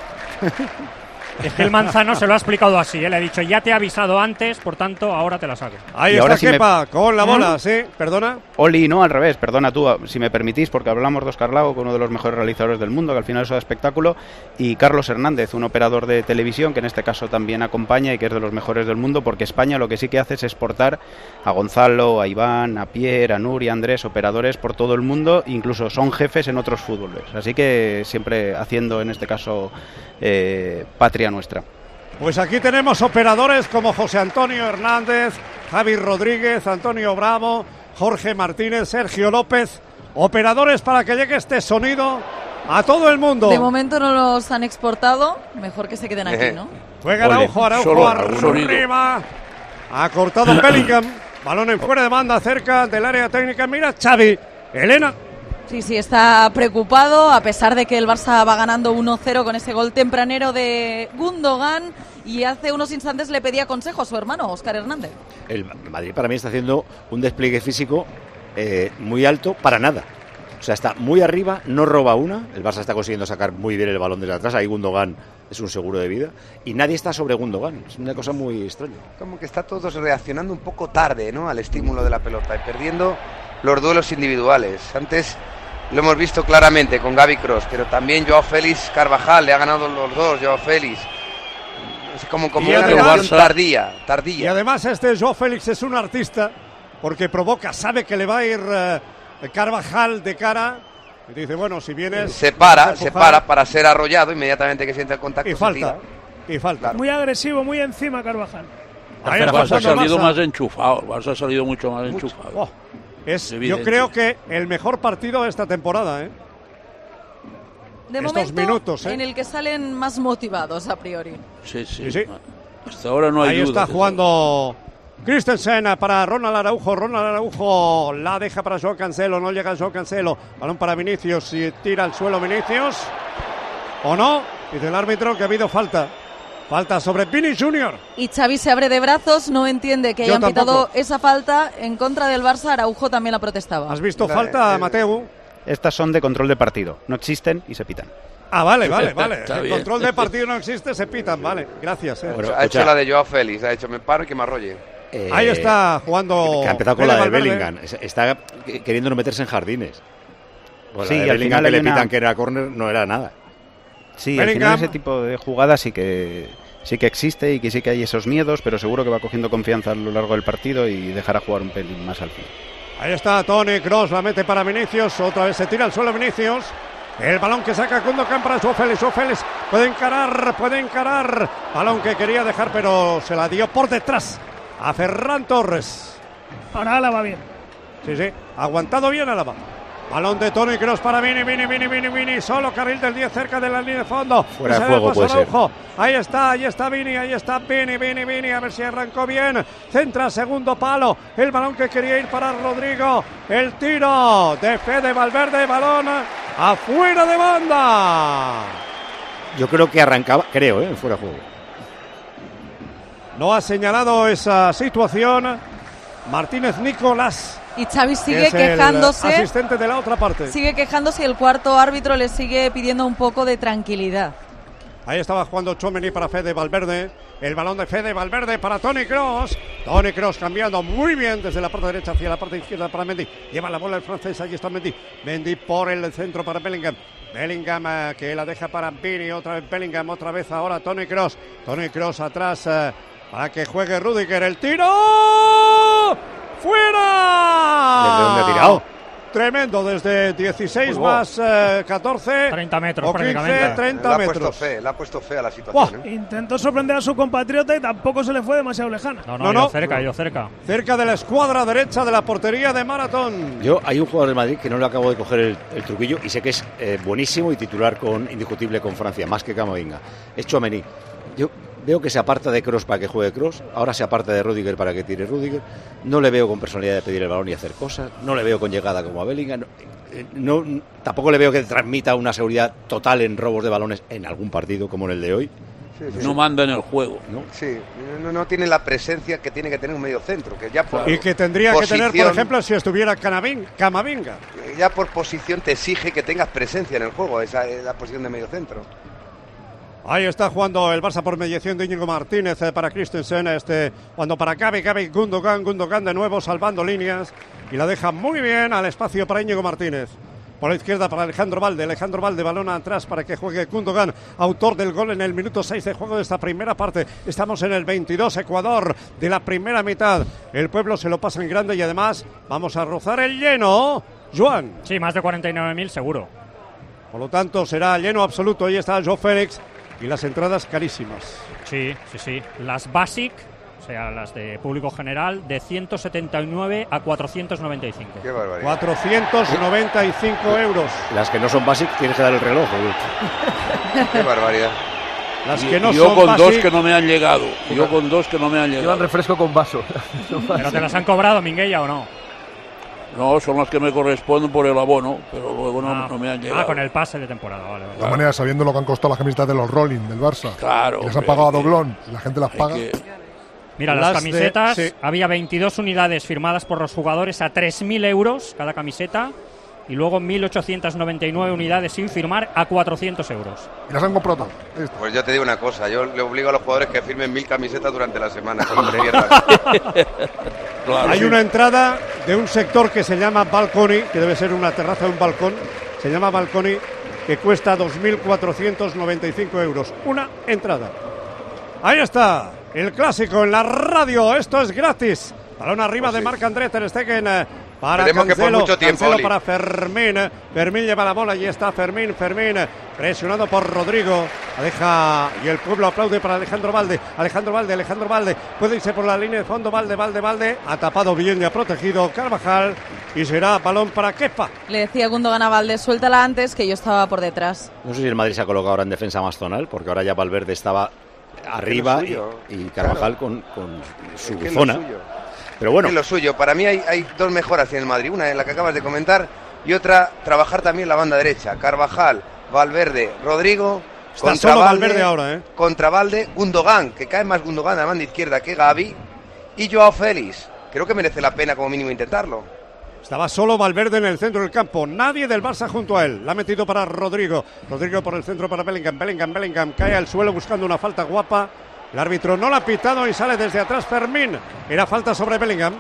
[SPEAKER 2] Es que el Manzano se lo ha explicado así, ¿eh? Le ha dicho, ya te he avisado antes, por tanto, ahora te la saco.
[SPEAKER 17] Ahí
[SPEAKER 21] Y
[SPEAKER 17] está
[SPEAKER 21] ahora sí me-
[SPEAKER 17] Kepa con la bola,
[SPEAKER 2] ¿Mm?
[SPEAKER 17] sí, perdona.
[SPEAKER 21] Oli, no, al revés, perdona tú, si me permitís, porque hablamos de Óscar Lago, con uno de los mejores realizadores del mundo, que al final eso da espectáculo, y Carlos Hernández, un operador de televisión, que en este caso también acompaña y que es de los mejores del mundo, porque España lo que sí que hace es exportar a Gonzalo, a Iván, a Pierre, a Nuri, a Andrés, operadores por todo el mundo, incluso son jefes en otros fútboles, así que siempre haciendo, en este caso, eh, patria nuestra.
[SPEAKER 17] Pues aquí tenemos operadores como José Antonio Hernández, Javi Rodríguez, Antonio Bravo, Jorge Martínez, Sergio López. Operadores para que llegue este sonido a todo el mundo.
[SPEAKER 12] De momento no los han exportado, mejor que se queden aquí, ¿no?
[SPEAKER 17] Juega
[SPEAKER 21] Ole.
[SPEAKER 17] Araujo, Araujo
[SPEAKER 19] Solo algún sonido.
[SPEAKER 17] arriba. Ha cortado Bellingham. Balón en fuera de banda cerca del área técnica. Mira Xavi. Elena.
[SPEAKER 12] Sí, sí, está preocupado a pesar de que el Barça va ganando uno cero con ese gol tempranero de Gundogan y hace unos instantes le pedía consejo a su hermano, Óscar Hernández.
[SPEAKER 1] El Madrid para mí está haciendo un despliegue físico eh, muy alto para nada. O sea, está muy arriba, no roba una. El Barça está consiguiendo sacar muy bien el balón desde atrás. Ahí Gundogan es un seguro de vida. Y nadie está sobre Gundogan. Es una cosa muy extraña.
[SPEAKER 20] Como que está todos reaccionando un poco tarde, ¿no? Al estímulo de la pelota y perdiendo los duelos individuales. Antes lo hemos visto claramente con Gavi Kroos, pero también Joao Félix, Carvajal, le ha ganado los dos, Joao Félix. Es como, como
[SPEAKER 17] Y
[SPEAKER 20] una
[SPEAKER 17] además-
[SPEAKER 20] reacción tardía,
[SPEAKER 17] Y
[SPEAKER 20] tardía.
[SPEAKER 17] además este Joao Félix es un artista porque provoca, sabe que le va a ir eh, Carvajal de cara. Y dice, bueno, si vienes...
[SPEAKER 20] Se para,
[SPEAKER 17] vas a
[SPEAKER 20] se
[SPEAKER 17] empujar.
[SPEAKER 20] para para ser arrollado inmediatamente que siente el contacto.
[SPEAKER 17] Y
[SPEAKER 20] se
[SPEAKER 17] falta,
[SPEAKER 20] tira.
[SPEAKER 17] y falta.
[SPEAKER 18] Muy agresivo, muy encima Carvajal.
[SPEAKER 17] Ahí
[SPEAKER 19] El
[SPEAKER 17] está
[SPEAKER 19] Barça ha
[SPEAKER 17] jugando
[SPEAKER 19] salido
[SPEAKER 17] Barça.
[SPEAKER 19] más enchufado. El Barça ha salido mucho más enchufado.
[SPEAKER 17] Oh, es, yo
[SPEAKER 19] evidente.
[SPEAKER 17] creo que el mejor partido de esta temporada, ¿eh?
[SPEAKER 12] De
[SPEAKER 17] Estos
[SPEAKER 12] momento,
[SPEAKER 17] minutos, ¿eh?
[SPEAKER 12] en el que salen más motivados a priori.
[SPEAKER 19] Sí, sí.
[SPEAKER 17] Sí, sí.
[SPEAKER 19] Hasta ahora no hay
[SPEAKER 17] Ahí
[SPEAKER 19] duda.
[SPEAKER 17] está jugando Christensen para Ronald Araujo, Ronald Araujo la deja para Joao Cancelo, no llega Joao Cancelo, balón para Vinicius y tira al suelo Vinicius, ¿o no? Dice el árbitro que ha habido falta, falta sobre Vini Junior.
[SPEAKER 12] Y Xavi se abre de brazos, no entiende que
[SPEAKER 17] Yo
[SPEAKER 12] hayan
[SPEAKER 17] tampoco.
[SPEAKER 12] pitado esa falta en contra del Barça. Araujo también la protestaba.
[SPEAKER 17] ¿Has visto falta, Mateu?
[SPEAKER 21] Estas son de control de partido, no existen y se pitan.
[SPEAKER 17] Ah, vale, vale, vale.
[SPEAKER 19] Está
[SPEAKER 17] El
[SPEAKER 19] bien.
[SPEAKER 17] control de partido no existe, se pitan, vale. Gracias. Eh.
[SPEAKER 20] Bueno, ha hecho la de Joao Félix, ha hecho me paro y que me arrolle.
[SPEAKER 1] Eh,
[SPEAKER 17] Ahí está jugando.
[SPEAKER 1] Que ha empezado con
[SPEAKER 17] Fede
[SPEAKER 1] la de
[SPEAKER 17] Valverde.
[SPEAKER 1] Bellingham. Está queriendo no meterse en jardines. Pues
[SPEAKER 21] Sí,
[SPEAKER 1] la de
[SPEAKER 21] al
[SPEAKER 1] Bellingham
[SPEAKER 21] final
[SPEAKER 1] que le
[SPEAKER 21] hay una-
[SPEAKER 1] pitan que era córner no era nada.
[SPEAKER 21] Sí, al final ese tipo de jugadas sí que sí que existe y que sí que hay esos miedos, pero seguro que va cogiendo confianza a lo largo del partido y dejará jugar un pelín más al fin.
[SPEAKER 17] Ahí está Toni Kroos, la mete para Vinicius, otra vez se tira al suelo Vinicius. El balón que saca Gundogan para Joao Félix, Joao Félix puede encarar, puede encarar. Balón que quería dejar, pero se la dio por detrás a Ferran Torres.
[SPEAKER 18] Ahora Álava bien.
[SPEAKER 17] Sí, sí, aguantado bien Álava. Balón de Toni Kroos para Vini, Vini, Vini, Vini, Vini, solo carril del diez cerca de la línea de fondo.
[SPEAKER 1] Fuera de
[SPEAKER 17] Se
[SPEAKER 1] juego
[SPEAKER 17] le pasa
[SPEAKER 1] puede ser.
[SPEAKER 17] Araujo. Ahí está, ahí está Vini, ahí está Vini, Vini, Vini, a ver si arrancó bien. Centra segundo palo, el balón que quería ir para Rodrigo. El tiro de Fede Valverde, balón afuera de banda.
[SPEAKER 1] Yo creo que arrancaba, creo, ¿eh? Fuera de juego.
[SPEAKER 17] No ha señalado esa situación Martínez Nicolás.
[SPEAKER 12] Y Xavi
[SPEAKER 17] que
[SPEAKER 12] sigue
[SPEAKER 17] es el
[SPEAKER 12] quejándose.
[SPEAKER 17] asistente de la otra parte.
[SPEAKER 12] Sigue quejándose y el cuarto árbitro le sigue pidiendo un poco de tranquilidad.
[SPEAKER 17] Ahí estaba jugando Tchouaméni para Fede Valverde. El balón de Fede Valverde para Toni Kroos. Toni Kroos cambiando muy bien desde la parte derecha hacia la parte izquierda para Mendy. Lleva la bola el francés, ahí está Mendy. Mendy por el centro para Bellingham. Bellingham eh, que la deja para Vini. Otra vez Bellingham, otra vez ahora Toni Kroos. Toni Kroos atrás eh, para que juegue Rüdiger. El tiro. ¡Fuera!
[SPEAKER 1] ¿Desde dónde ha tirado?
[SPEAKER 17] Tremendo, desde dieciséis más eh, catorce.
[SPEAKER 2] treinta metros
[SPEAKER 17] o quince,
[SPEAKER 2] prácticamente.
[SPEAKER 17] treinta
[SPEAKER 20] Le ha puesto
[SPEAKER 17] metros.
[SPEAKER 20] fe, le ha puesto fe a la situación. ¿eh?
[SPEAKER 18] Intentó sorprender a su compatriota y tampoco se le fue demasiado lejana.
[SPEAKER 2] No, no,
[SPEAKER 17] No,
[SPEAKER 2] ha ido
[SPEAKER 17] no.
[SPEAKER 2] cerca, ha ido cerca.
[SPEAKER 17] Cerca de la escuadra derecha de la portería de Maratón.
[SPEAKER 1] Yo, hay un jugador de Madrid que no le acabo de coger el, el truquillo y sé que es eh, buenísimo y titular con indiscutible con Francia, más que Camavinga. Es Tchouaméni. Yo veo que se aparta de Kroos para que juegue Kroos, ahora se aparta de Rüdiger para que tire Rüdiger. No le veo con personalidad de pedir el balón y hacer cosas, no le veo con llegada como a Bellingham. No, eh, no, tampoco le veo que transmita una seguridad total en robos de balones en algún partido como en el de hoy.
[SPEAKER 20] Sí, sí.
[SPEAKER 19] No manda en el juego.
[SPEAKER 1] ¿No?
[SPEAKER 20] Sí, no, no tiene la presencia que tiene que tener un medio centro, que ya por
[SPEAKER 17] Y que tendría
[SPEAKER 20] posición,
[SPEAKER 17] que tener, por ejemplo, si estuviera Camavinga. Camavinga.
[SPEAKER 20] ya por posición te exige que tengas presencia en el juego, esa es la posición de medio centro.
[SPEAKER 17] Ahí está jugando el Barça por mediación de Íñigo Martínez eh, para Christensen. Este, cuando para Gavi, Gavi, Gundogan, Gundogan de nuevo salvando líneas. Y la deja muy bien al espacio para Íñigo Martínez. Por la izquierda para Alejandro Valde. Alejandro Valde, balón atrás para que juegue Gundogan, autor del gol en el minuto seis de juego de esta primera parte. Estamos en el veintidós, Ecuador, de la primera mitad. El pueblo se lo pasa en grande y además vamos a rozar el lleno. Joan.
[SPEAKER 2] Sí, más de cuarenta y nueve mil seguro.
[SPEAKER 17] Por lo tanto, será lleno absoluto. Ahí está Joao Félix. Y las entradas carísimas.
[SPEAKER 2] Sí, sí, sí. Las Basic, o sea, las de público general, de ciento setenta y nueve a cuatrocientos noventa y cinco.
[SPEAKER 20] Qué barbaridad.
[SPEAKER 17] cuatrocientos noventa y cinco euros.
[SPEAKER 1] Las que no son basic tienes que dar el reloj.
[SPEAKER 20] Qué barbaridad.
[SPEAKER 17] Las que no
[SPEAKER 19] yo
[SPEAKER 17] son
[SPEAKER 19] con
[SPEAKER 17] basic,
[SPEAKER 19] dos que no me han llegado. Yo con dos que no me han
[SPEAKER 11] Llevan
[SPEAKER 19] llegado.
[SPEAKER 11] refresco con vaso.
[SPEAKER 2] ¿Pero te las han cobrado, Minguella, o no?
[SPEAKER 19] No, son las que me corresponden por el abono, pero luego no,
[SPEAKER 2] Ah,
[SPEAKER 19] no me han llegado.
[SPEAKER 2] ah, con el pase de temporada, vale. vale.
[SPEAKER 3] De todas maneras, sabiendo lo que han costado las camisetas de los Rolling del Barça.
[SPEAKER 19] Claro.
[SPEAKER 3] Y les han
[SPEAKER 19] hombre,
[SPEAKER 3] pagado a
[SPEAKER 19] hay que-
[SPEAKER 3] doblón. Y la gente las
[SPEAKER 19] hay
[SPEAKER 3] paga.
[SPEAKER 19] que-
[SPEAKER 2] Mira,
[SPEAKER 17] Las
[SPEAKER 2] las
[SPEAKER 17] de-
[SPEAKER 2] camisetas,
[SPEAKER 17] sí.
[SPEAKER 2] había veintidós unidades firmadas por los jugadores a tres mil euros cada camiseta y luego mil ochocientos noventa y nueve unidades sin firmar a cuatrocientos euros.
[SPEAKER 3] Y las han comprado todas. Ahí está.
[SPEAKER 20] Pues yo te digo una cosa, yo le obligo a los jugadores que firmen mil camisetas durante la semana. Que no se pierdan.
[SPEAKER 19] Claro,
[SPEAKER 17] hay
[SPEAKER 19] sí.
[SPEAKER 17] una entrada de un sector que se llama Balconi, que debe ser una terraza de un balcón. Se llama Balconi, que cuesta dos mil cuatrocientos noventa y cinco euros. Una entrada. Ahí está, el clásico en la radio. Esto es gratis. Balón arriba
[SPEAKER 20] Pues
[SPEAKER 17] de
[SPEAKER 20] sí.
[SPEAKER 17] Marc-André Ter Stegen eh, para
[SPEAKER 20] Esperemos que por
[SPEAKER 17] Cancelo.
[SPEAKER 20] mucho tiempo,
[SPEAKER 17] Cancelo
[SPEAKER 20] Oli.
[SPEAKER 17] para Fermín. eh. Fermín lleva la bola y está Fermín. Fermín eh, presionado por Rodrigo. La deja y el pueblo aplaude para Alejandro Valde. Alejandro Valde, Alejandro Valde. Puede irse por la línea de fondo. Valde, Valde, Valde. Ha tapado bien y ha protegido Carvajal. Y será balón para Kepa.
[SPEAKER 12] Le decía Gundogan a Valdés, suéltala antes, que yo estaba por detrás.
[SPEAKER 1] No sé si el Madrid se ha colocado ahora en defensa más zonal, porque ahora ya Valverde estaba arriba y, y Carvajal claro. con, con su zona. Pero bueno.
[SPEAKER 20] Es lo suyo. Para mí hay, hay dos mejoras en el Madrid. Una en la que acabas de comentar y otra, trabajar también la banda derecha. Carvajal, Valverde, Rodrigo.
[SPEAKER 17] Está
[SPEAKER 20] contra
[SPEAKER 17] solo
[SPEAKER 20] Valde,
[SPEAKER 17] Valverde ahora, ¿eh?
[SPEAKER 20] Contra Valde, Gundogan, que cae más Gundogan a la banda izquierda que Gavi. Y Joao Félix. Creo que merece la pena como mínimo intentarlo.
[SPEAKER 17] Estaba solo Valverde en el centro del campo. Nadie del Barça junto a él. La ha metido para Rodrigo. Rodrigo por el centro para Bellingham. Bellingham, Bellingham cae al suelo buscando una falta guapa. El árbitro no la ha pitado y sale desde atrás Fermín. Era falta sobre Bellingham.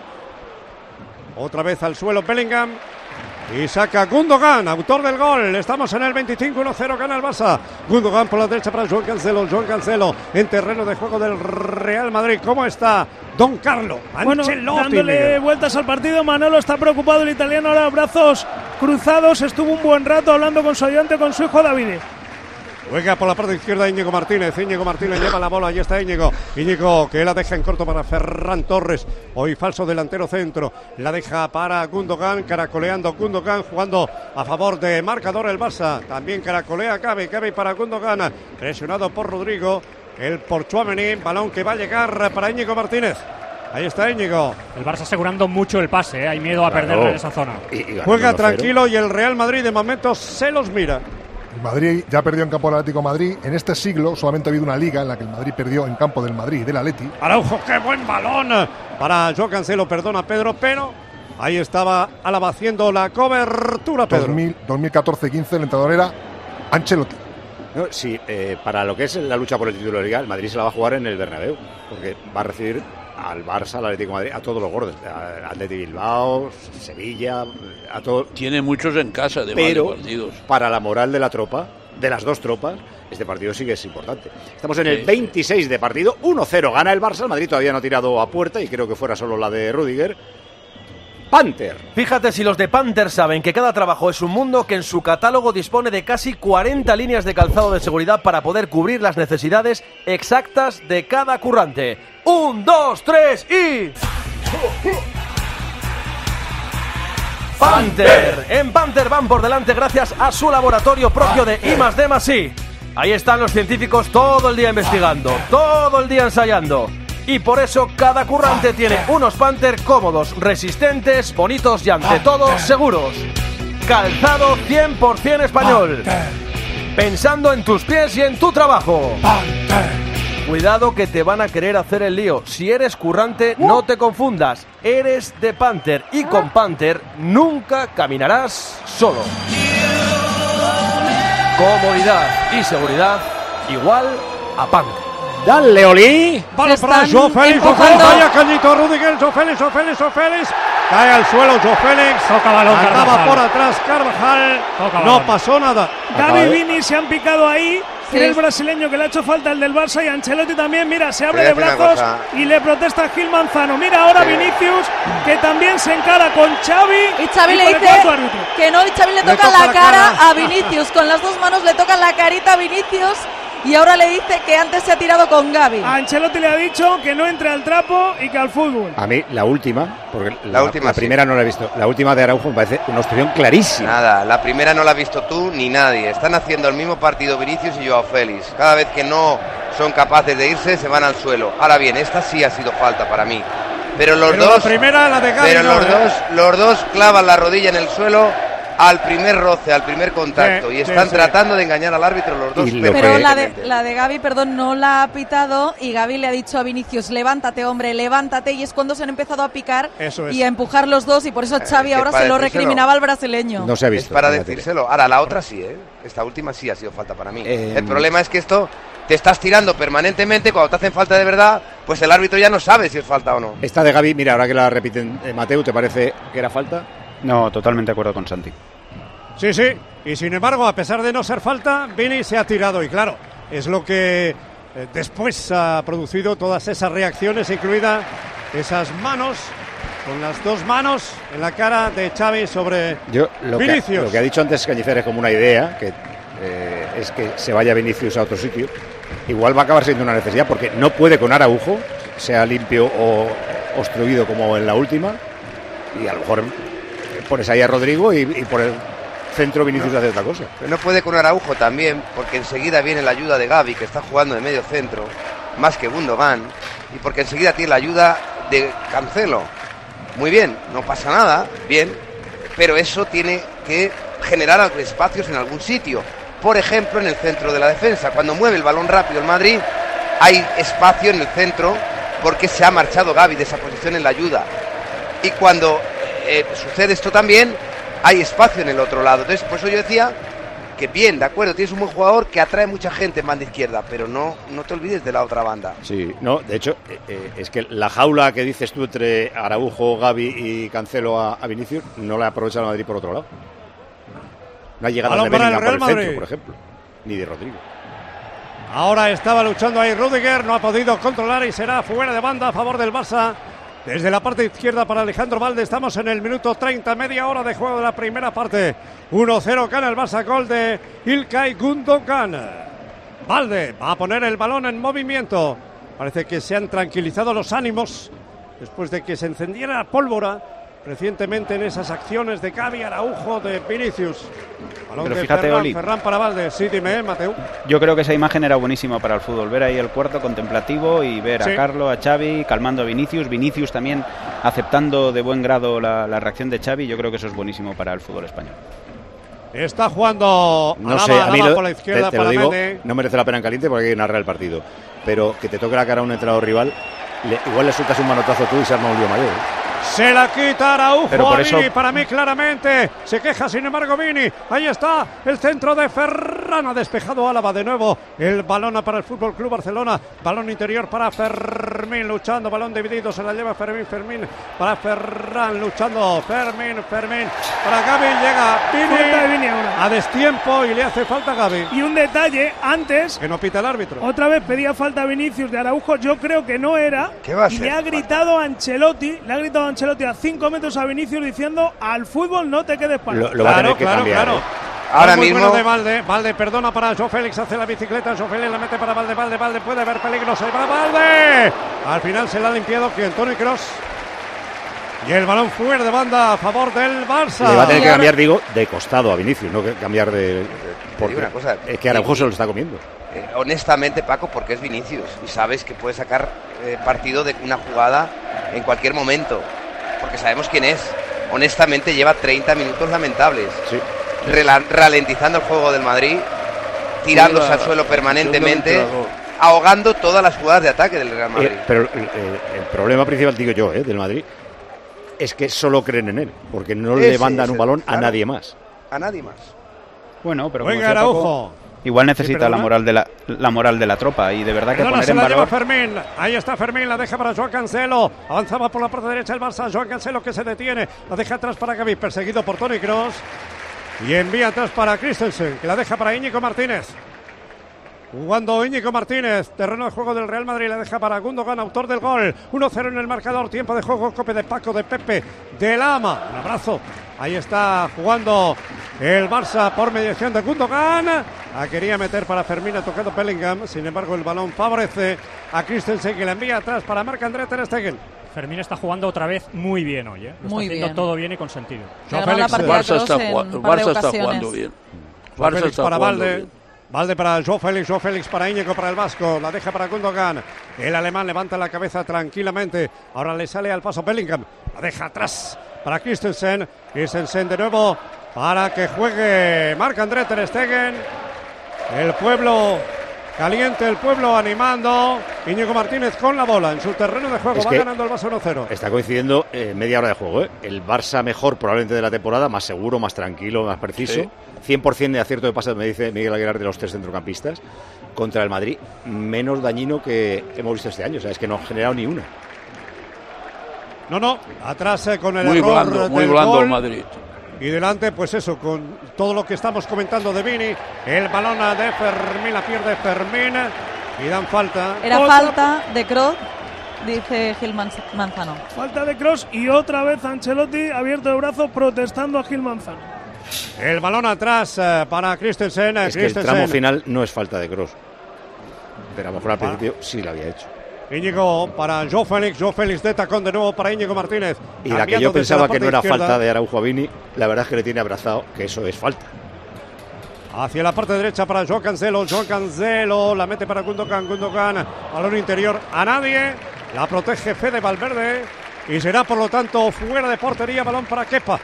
[SPEAKER 17] Otra vez al suelo Bellingham. Y saca Gundogan, autor del gol. Estamos en el veinticinco uno cero, gana el Barça. Gundogan por la derecha para Joan Cancelo. Joan Cancelo en terreno de juego del Real Madrid. ¿Cómo está Don Carlo Ancelotti?
[SPEAKER 18] Bueno, dándole Miguel. vueltas al partido. Manolo está preocupado, el italiano, ahora brazos cruzados. Estuvo un buen rato hablando con su ayudante, con su hijo David.
[SPEAKER 17] Juega por la parte izquierda Íñigo Martínez. Íñigo Martínez lleva la bola. Ahí está Íñigo. Íñigo que la deja en corto para Ferran Torres. Hoy falso delantero centro. La deja para Gundogan. Caracoleando Gundogan. Jugando a favor de marcador el Barça. También caracolea Gavi. Gavi para Gundogan. Presionado por Rodrigo. El por Tchouaméni. Balón que va a llegar para Íñigo Martínez. Ahí está Íñigo.
[SPEAKER 2] El Barça asegurando mucho el pase. ¿eh? Hay miedo a claro. perderlo en esa zona.
[SPEAKER 17] Y, y Juega tranquilo y el Real Madrid de momento se los mira.
[SPEAKER 4] El Madrid ya perdió en campo del Atlético de Madrid. En este siglo solamente ha habido una liga en la que el Madrid perdió en campo del Madrid y del Atleti.
[SPEAKER 17] Araujo, qué buen balón para Joao Cancelo, perdona Pedro, pero ahí estaba Álava haciendo la cobertura, Pedro.
[SPEAKER 4] dos mil catorce quince el entrenador era Ancelotti.
[SPEAKER 1] No, sí, eh, para lo que es la lucha por el título de Liga, el Madrid se la va a jugar en el Bernabéu, porque va a recibir al Barça, al Atlético de Madrid, a todos los gordos, al Atleti Bilbao, Sevilla, a todos.
[SPEAKER 19] Tiene muchos en casa, además
[SPEAKER 1] Pero,
[SPEAKER 19] de partidos.
[SPEAKER 1] Para la moral de la tropa, de las dos tropas, este partido sí que es importante. Estamos en el sí, veintiséis sí. de partido, uno cero gana el Barça, el Madrid todavía no ha tirado a puerta y creo que fuera solo la de Rüdiger. Panther.
[SPEAKER 22] Fíjate si los de Panther saben que cada trabajo es un mundo, que en su catálogo dispone de casi cuarenta líneas de calzado de seguridad para poder cubrir las necesidades exactas de cada currante. Un, dos, tres y... Panther. En Panther van por delante gracias a su laboratorio propio de I más D más I. Ahí están los científicos todo el día investigando, todo el día ensayando. Y por eso cada currante tiene unos Panther cómodos, resistentes, bonitos y ante todo seguros. Calzado cien por ciento español. Pensando en tus pies y en tu trabajo. Cuidado que te van a querer hacer el lío. Si eres currante, no te confundas. Eres de Panther y con Panther nunca caminarás solo. Comodidad y seguridad igual a Panther.
[SPEAKER 17] Dale, Oli. Balón para Joao Félix. Vaya cañito Rüdiger. Joao Félix, Joao Félix, Joao Félix. Cae al suelo Joao Félix.
[SPEAKER 2] Toca balón.
[SPEAKER 17] Acaba por atrás Carvajal. Toca no balón. Pasó nada.
[SPEAKER 18] Gavi y Vini se han picado ahí. Sí. El brasileño que le ha hecho falta el del Barça y Ancelotti también. Mira, se abre de brazos y le protesta Gil Manzano. Mira ahora sí. Vinicius, que también se encara con Xavi.
[SPEAKER 12] Y Xavi y le dice que no, y Xavi le toca, le toca la, la cara, cara a Vinicius. Con las dos manos le toca la carita a Vinicius. Y ahora le dice que antes se ha tirado con Gavi.
[SPEAKER 18] A Ancelotti le ha dicho que no entre al trapo y que al fútbol.
[SPEAKER 1] A mí la última, porque la,
[SPEAKER 20] la, última,
[SPEAKER 1] la
[SPEAKER 20] sí.
[SPEAKER 1] primera no la he visto. La última de Araujo me parece una opción clarísima.
[SPEAKER 20] Nada, la primera no la has visto tú ni nadie. Están haciendo el mismo partido Vinicius y Joao Félix. Cada vez que no son capaces de irse, se van al suelo. Ahora bien, esta sí ha sido falta para mí. Pero los
[SPEAKER 17] pero
[SPEAKER 20] dos.
[SPEAKER 17] La primera, la de Gavi,
[SPEAKER 20] pero
[SPEAKER 17] no,
[SPEAKER 20] los,
[SPEAKER 17] ¿eh?
[SPEAKER 20] dos, los dos clavan la rodilla en el suelo. Al primer roce, al primer contacto, sí, y están sí, tratando sí. de engañar al árbitro los dos.
[SPEAKER 12] Pero la de, la de Gavi, perdón, no la ha pitado y Gavi le ha dicho a Vinicius, levántate hombre, levántate, y es cuando se han empezado a picar es. y a empujar los dos y por eso Xavi eh, ahora se lo recriminaba al brasileño.
[SPEAKER 1] No se ha visto.
[SPEAKER 20] Es para decírselo. Ahora, la otra sí, ¿eh? Esta última sí ha sido falta para mí. Eh, el problema es que esto te estás tirando permanentemente, cuando te hacen falta de verdad, pues el árbitro ya no sabe si es falta o no.
[SPEAKER 1] Esta de Gavi, mira, ahora que la repiten, eh, Mateu, ¿te parece que era falta?
[SPEAKER 21] No, totalmente de acuerdo con Santi.
[SPEAKER 17] Sí, sí, y sin embargo, a pesar de no ser falta, Vini se ha tirado y claro, es lo que eh, después ha producido todas esas reacciones, incluida esas manos, con las dos manos en la cara de Xavi sobre
[SPEAKER 1] Yo, lo
[SPEAKER 17] Vinicius.
[SPEAKER 1] Que, lo que ha dicho antes Cañizares es como una idea, que eh, es que se vaya Vinicius a otro sitio, igual va a acabar siendo una necesidad, porque no puede con Araujo, sea limpio o obstruido como en la última, y a lo mejor pones ahí a Rodrigo y, y por el centro Vinicius no, hace otra cosa.
[SPEAKER 20] Pero no puede con Araujo también, porque enseguida viene la ayuda de Gavi, que está jugando de medio centro, más que Gundogan y porque enseguida tiene la ayuda de Cancelo. Muy bien, no pasa nada, bien, pero eso tiene que generar espacios en algún sitio. Por ejemplo, en el centro de la defensa. Cuando mueve el balón rápido el Madrid, hay espacio en el centro porque se ha marchado Gavi de esa posición en la ayuda. Y cuando eh, sucede esto también, hay espacio en el otro lado. Entonces, por eso yo decía que bien, de acuerdo, tienes un buen jugador que atrae mucha gente en banda izquierda, pero no, no te olvides de la otra banda.
[SPEAKER 1] Sí, no, de hecho, eh, eh, es que la jaula que dices tú entre Araujo, Gavi y Cancelo a, a Vinicius, no la aprovecha el Madrid por otro lado. No hay llegadas de Bellingham por el
[SPEAKER 17] Madrid.
[SPEAKER 1] centro, por ejemplo, ni de Rodrigo.
[SPEAKER 17] Ahora estaba luchando ahí Rüdiger, no ha podido controlar y será fuera de banda a favor del Barça. Desde la parte izquierda para Alejandro Valde, estamos en el minuto treinta, media hora de juego de la primera parte. uno cero gana el Barça, gol de İlkay Gundogan. Valde va a poner el balón en movimiento. Parece que se han tranquilizado los ánimos después de que se encendiera la pólvora recientemente en esas acciones de Gavi, Araujo, de Vinicius. Balón
[SPEAKER 21] Pero
[SPEAKER 17] de
[SPEAKER 21] fíjate,
[SPEAKER 17] Ferran,
[SPEAKER 21] Oli.
[SPEAKER 17] Ferran para Valde. Sí, dime, eh, Mateu.
[SPEAKER 21] Yo creo que esa imagen era buenísima para el fútbol, ver ahí el cuarto contemplativo y ver
[SPEAKER 17] Sí.
[SPEAKER 21] a Carlo, a Xavi, calmando a Vinicius, Vinicius también aceptando de buen grado la, la reacción de Xavi. Yo creo que eso es buenísimo para el fútbol español.
[SPEAKER 17] Está jugando
[SPEAKER 1] No
[SPEAKER 17] Alaba,
[SPEAKER 1] sé, a mí
[SPEAKER 17] Alaba
[SPEAKER 1] lo-
[SPEAKER 17] por la izquierda
[SPEAKER 1] te, te lo
[SPEAKER 17] para
[SPEAKER 1] digo,
[SPEAKER 17] Mendy.
[SPEAKER 1] no merece la pena en caliente porque hay que narrar el partido. Pero que te toque la cara a un entrenador rival, le- igual le sueltas un manotazo tú y se arma un lío mayor, ¿eh?
[SPEAKER 17] Se la quita Araujo
[SPEAKER 21] Pero por
[SPEAKER 17] a
[SPEAKER 21] eso-
[SPEAKER 17] Vini, para mí claramente. Se queja sin embargo Vini. Ahí está el centro de Ferran. Ha despejado Álava de nuevo. El balón para el Fútbol Club Barcelona. Balón interior para Fermín luchando. Balón dividido. Se la lleva Fermín. Fermín para Ferran luchando. Fermín, Fermín. Para Gavi llega
[SPEAKER 18] Falta de Vini
[SPEAKER 17] Vini
[SPEAKER 18] ahora.
[SPEAKER 17] a destiempo y le hace falta a Gavi.
[SPEAKER 18] Y un detalle, antes,
[SPEAKER 17] Que no pita el árbitro.
[SPEAKER 18] otra vez pedía falta a Vinicius de Araujo, yo creo que no era.
[SPEAKER 20] ¿Qué va a
[SPEAKER 18] y
[SPEAKER 20] ser?
[SPEAKER 18] le ha gritado a Ancelotti, le ha gritado a Ancelotti a cinco metros a Vinicius diciendo al fútbol no te quedes para.
[SPEAKER 1] Lo, lo va a tener que
[SPEAKER 17] claro,
[SPEAKER 1] cambiar.
[SPEAKER 17] claro.
[SPEAKER 1] ¿eh?
[SPEAKER 20] Ahora
[SPEAKER 17] Muy
[SPEAKER 20] mismo-
[SPEAKER 17] bueno de Valde, Valde perdona para Joe Félix, hace la bicicleta, Joe Félix la mete para Valde, Valde, Valde, puede haber peligro, se va Valde. Al final se la ha limpiado que Toni Kroos. Y el balón fuera de banda a favor del Barça.
[SPEAKER 1] Le va a tener
[SPEAKER 20] Y
[SPEAKER 1] que
[SPEAKER 20] ahora-
[SPEAKER 1] cambiar, digo, de costado a Vinicius, no que cambiar de... Porque
[SPEAKER 20] una cosa,
[SPEAKER 1] es que Araujo se lo está comiendo.
[SPEAKER 20] Eh, honestamente, Paco, porque es Vinicius y sabes que puede sacar eh, partido de una jugada en cualquier momento, porque sabemos quién es. Honestamente, lleva treinta minutos lamentables,
[SPEAKER 1] Sí.
[SPEAKER 20] Rela- ralentizando el juego del Madrid, tirándose
[SPEAKER 19] Mira,
[SPEAKER 20] al suelo permanentemente,
[SPEAKER 19] siendo entrenador.
[SPEAKER 20] ahogando todas las jugadas de ataque del Real Madrid.
[SPEAKER 1] Eh, pero eh, el problema principal, digo yo, eh, del Madrid, es que solo creen en él, porque no
[SPEAKER 20] Ese
[SPEAKER 1] le mandan
[SPEAKER 20] es
[SPEAKER 1] un
[SPEAKER 20] el-
[SPEAKER 1] balón a
[SPEAKER 20] claro.
[SPEAKER 1] nadie más.
[SPEAKER 20] A nadie más.
[SPEAKER 21] Bueno, pero como
[SPEAKER 17] Venga,
[SPEAKER 21] decía Paco,
[SPEAKER 17] Araujo.
[SPEAKER 21] igual
[SPEAKER 17] Sí,
[SPEAKER 21] necesita
[SPEAKER 17] perdona.
[SPEAKER 21] la moral de la, la moral de la tropa y de verdad que
[SPEAKER 17] Perdona,
[SPEAKER 21] poner
[SPEAKER 17] se
[SPEAKER 21] en
[SPEAKER 17] la lleva
[SPEAKER 21] valor.
[SPEAKER 17] Fermín. Ahí está Fermín, la deja para Joao Cancelo. Avanzaba por la parte derecha el Barça. Joao Cancelo que se detiene. La deja atrás para Gavi, perseguido por Toni Kroos. Y envía atrás para Christensen, que la deja para Íñigo Martínez. Jugando Íñigo Martínez, terreno de juego del Real Madrid, la deja para Gundogan, autor del gol. uno cero en el marcador, tiempo de juego, cope de Paco, de Pepe, de Lama. Un abrazo. Ahí está jugando el Barça por mediación de Gundogan. La quería meter para Fermín, ha tocado Bellingham. Sin embargo, el balón favorece a Christensen, que la envía atrás para Marc-André ter Stegen.
[SPEAKER 2] Fermín está jugando otra vez muy bien hoy, ¿eh? Lo
[SPEAKER 12] Muy
[SPEAKER 2] está haciendo
[SPEAKER 12] bien.
[SPEAKER 2] todo bien y con sentido.
[SPEAKER 12] Le ganó la
[SPEAKER 19] El
[SPEAKER 12] partida a
[SPEAKER 19] Barça
[SPEAKER 12] Kroos
[SPEAKER 19] está,
[SPEAKER 12] en
[SPEAKER 19] jugando,
[SPEAKER 12] un
[SPEAKER 19] el
[SPEAKER 12] par de
[SPEAKER 19] Barça está
[SPEAKER 12] ocasiones.
[SPEAKER 19] jugando bien.
[SPEAKER 17] Joao
[SPEAKER 19] Barça
[SPEAKER 17] Félix
[SPEAKER 19] está
[SPEAKER 17] para
[SPEAKER 19] jugando
[SPEAKER 17] Valde.
[SPEAKER 19] bien.
[SPEAKER 17] Valde para Joao Félix, Joao Félix para Íñigo, para el Vasco. La deja para Gundogan. El alemán levanta la cabeza tranquilamente. Ahora le sale al paso Bellingham. La deja atrás para Christensen. Christensen de nuevo para que juegue Marc-André ter Stegen. El pueblo caliente, el pueblo animando. Íñigo Martínez con la bola en su terreno de juego.
[SPEAKER 1] Es
[SPEAKER 17] Va
[SPEAKER 1] que
[SPEAKER 17] ganando el Barça uno cero.
[SPEAKER 1] Está coincidiendo eh, media hora de juego, ¿eh? El Barça mejor probablemente de la temporada, más seguro, más tranquilo, más preciso.
[SPEAKER 19] Sí.
[SPEAKER 1] cien por ciento de acierto de pases, me dice Miguel Aguilar, de los tres centrocampistas. Contra el Madrid, menos dañino que hemos visto este año. O sea, es que no ha generado ni una.
[SPEAKER 17] No, no, atrás eh, con el
[SPEAKER 19] Muy
[SPEAKER 17] error
[SPEAKER 19] blando, muy
[SPEAKER 17] del
[SPEAKER 19] blando
[SPEAKER 17] gol.
[SPEAKER 19] el Madrid.
[SPEAKER 17] Y delante, pues eso, con todo lo que estamos comentando de Vini, el balón de Fermín, la pierde Fermín y dan falta.
[SPEAKER 12] Era
[SPEAKER 18] Otra-
[SPEAKER 12] falta de Kroos, dice Gil Manz- Manzano.
[SPEAKER 18] Falta de Kroos y otra vez Ancelotti abierto de brazo protestando a Gil Manzano.
[SPEAKER 17] El balón atrás eh, para Christensen. eh,
[SPEAKER 1] Es que el
[SPEAKER 17] Christensen.
[SPEAKER 1] tramo final no es falta de Kroos. Pero a lo mejor al principio sí lo había hecho.
[SPEAKER 17] Íñigo para Joao Félix, Joao Félix de tacón de nuevo para Íñigo Martínez.
[SPEAKER 1] Y la que
[SPEAKER 17] Cambiando
[SPEAKER 1] yo
[SPEAKER 17] desde
[SPEAKER 1] pensaba
[SPEAKER 17] la
[SPEAKER 1] que
[SPEAKER 17] parte
[SPEAKER 1] no era
[SPEAKER 17] izquierda.
[SPEAKER 1] falta de Araujo a Vini, la verdad es que le tiene abrazado, que eso es falta.
[SPEAKER 17] Hacia la parte derecha para Joao Cancelo. Joao Cancelo la mete para Gundogan. Gundogan, balón interior a nadie. La protege Fede Valverde. Y será, por lo tanto, fuera de portería. Balón para Kepa.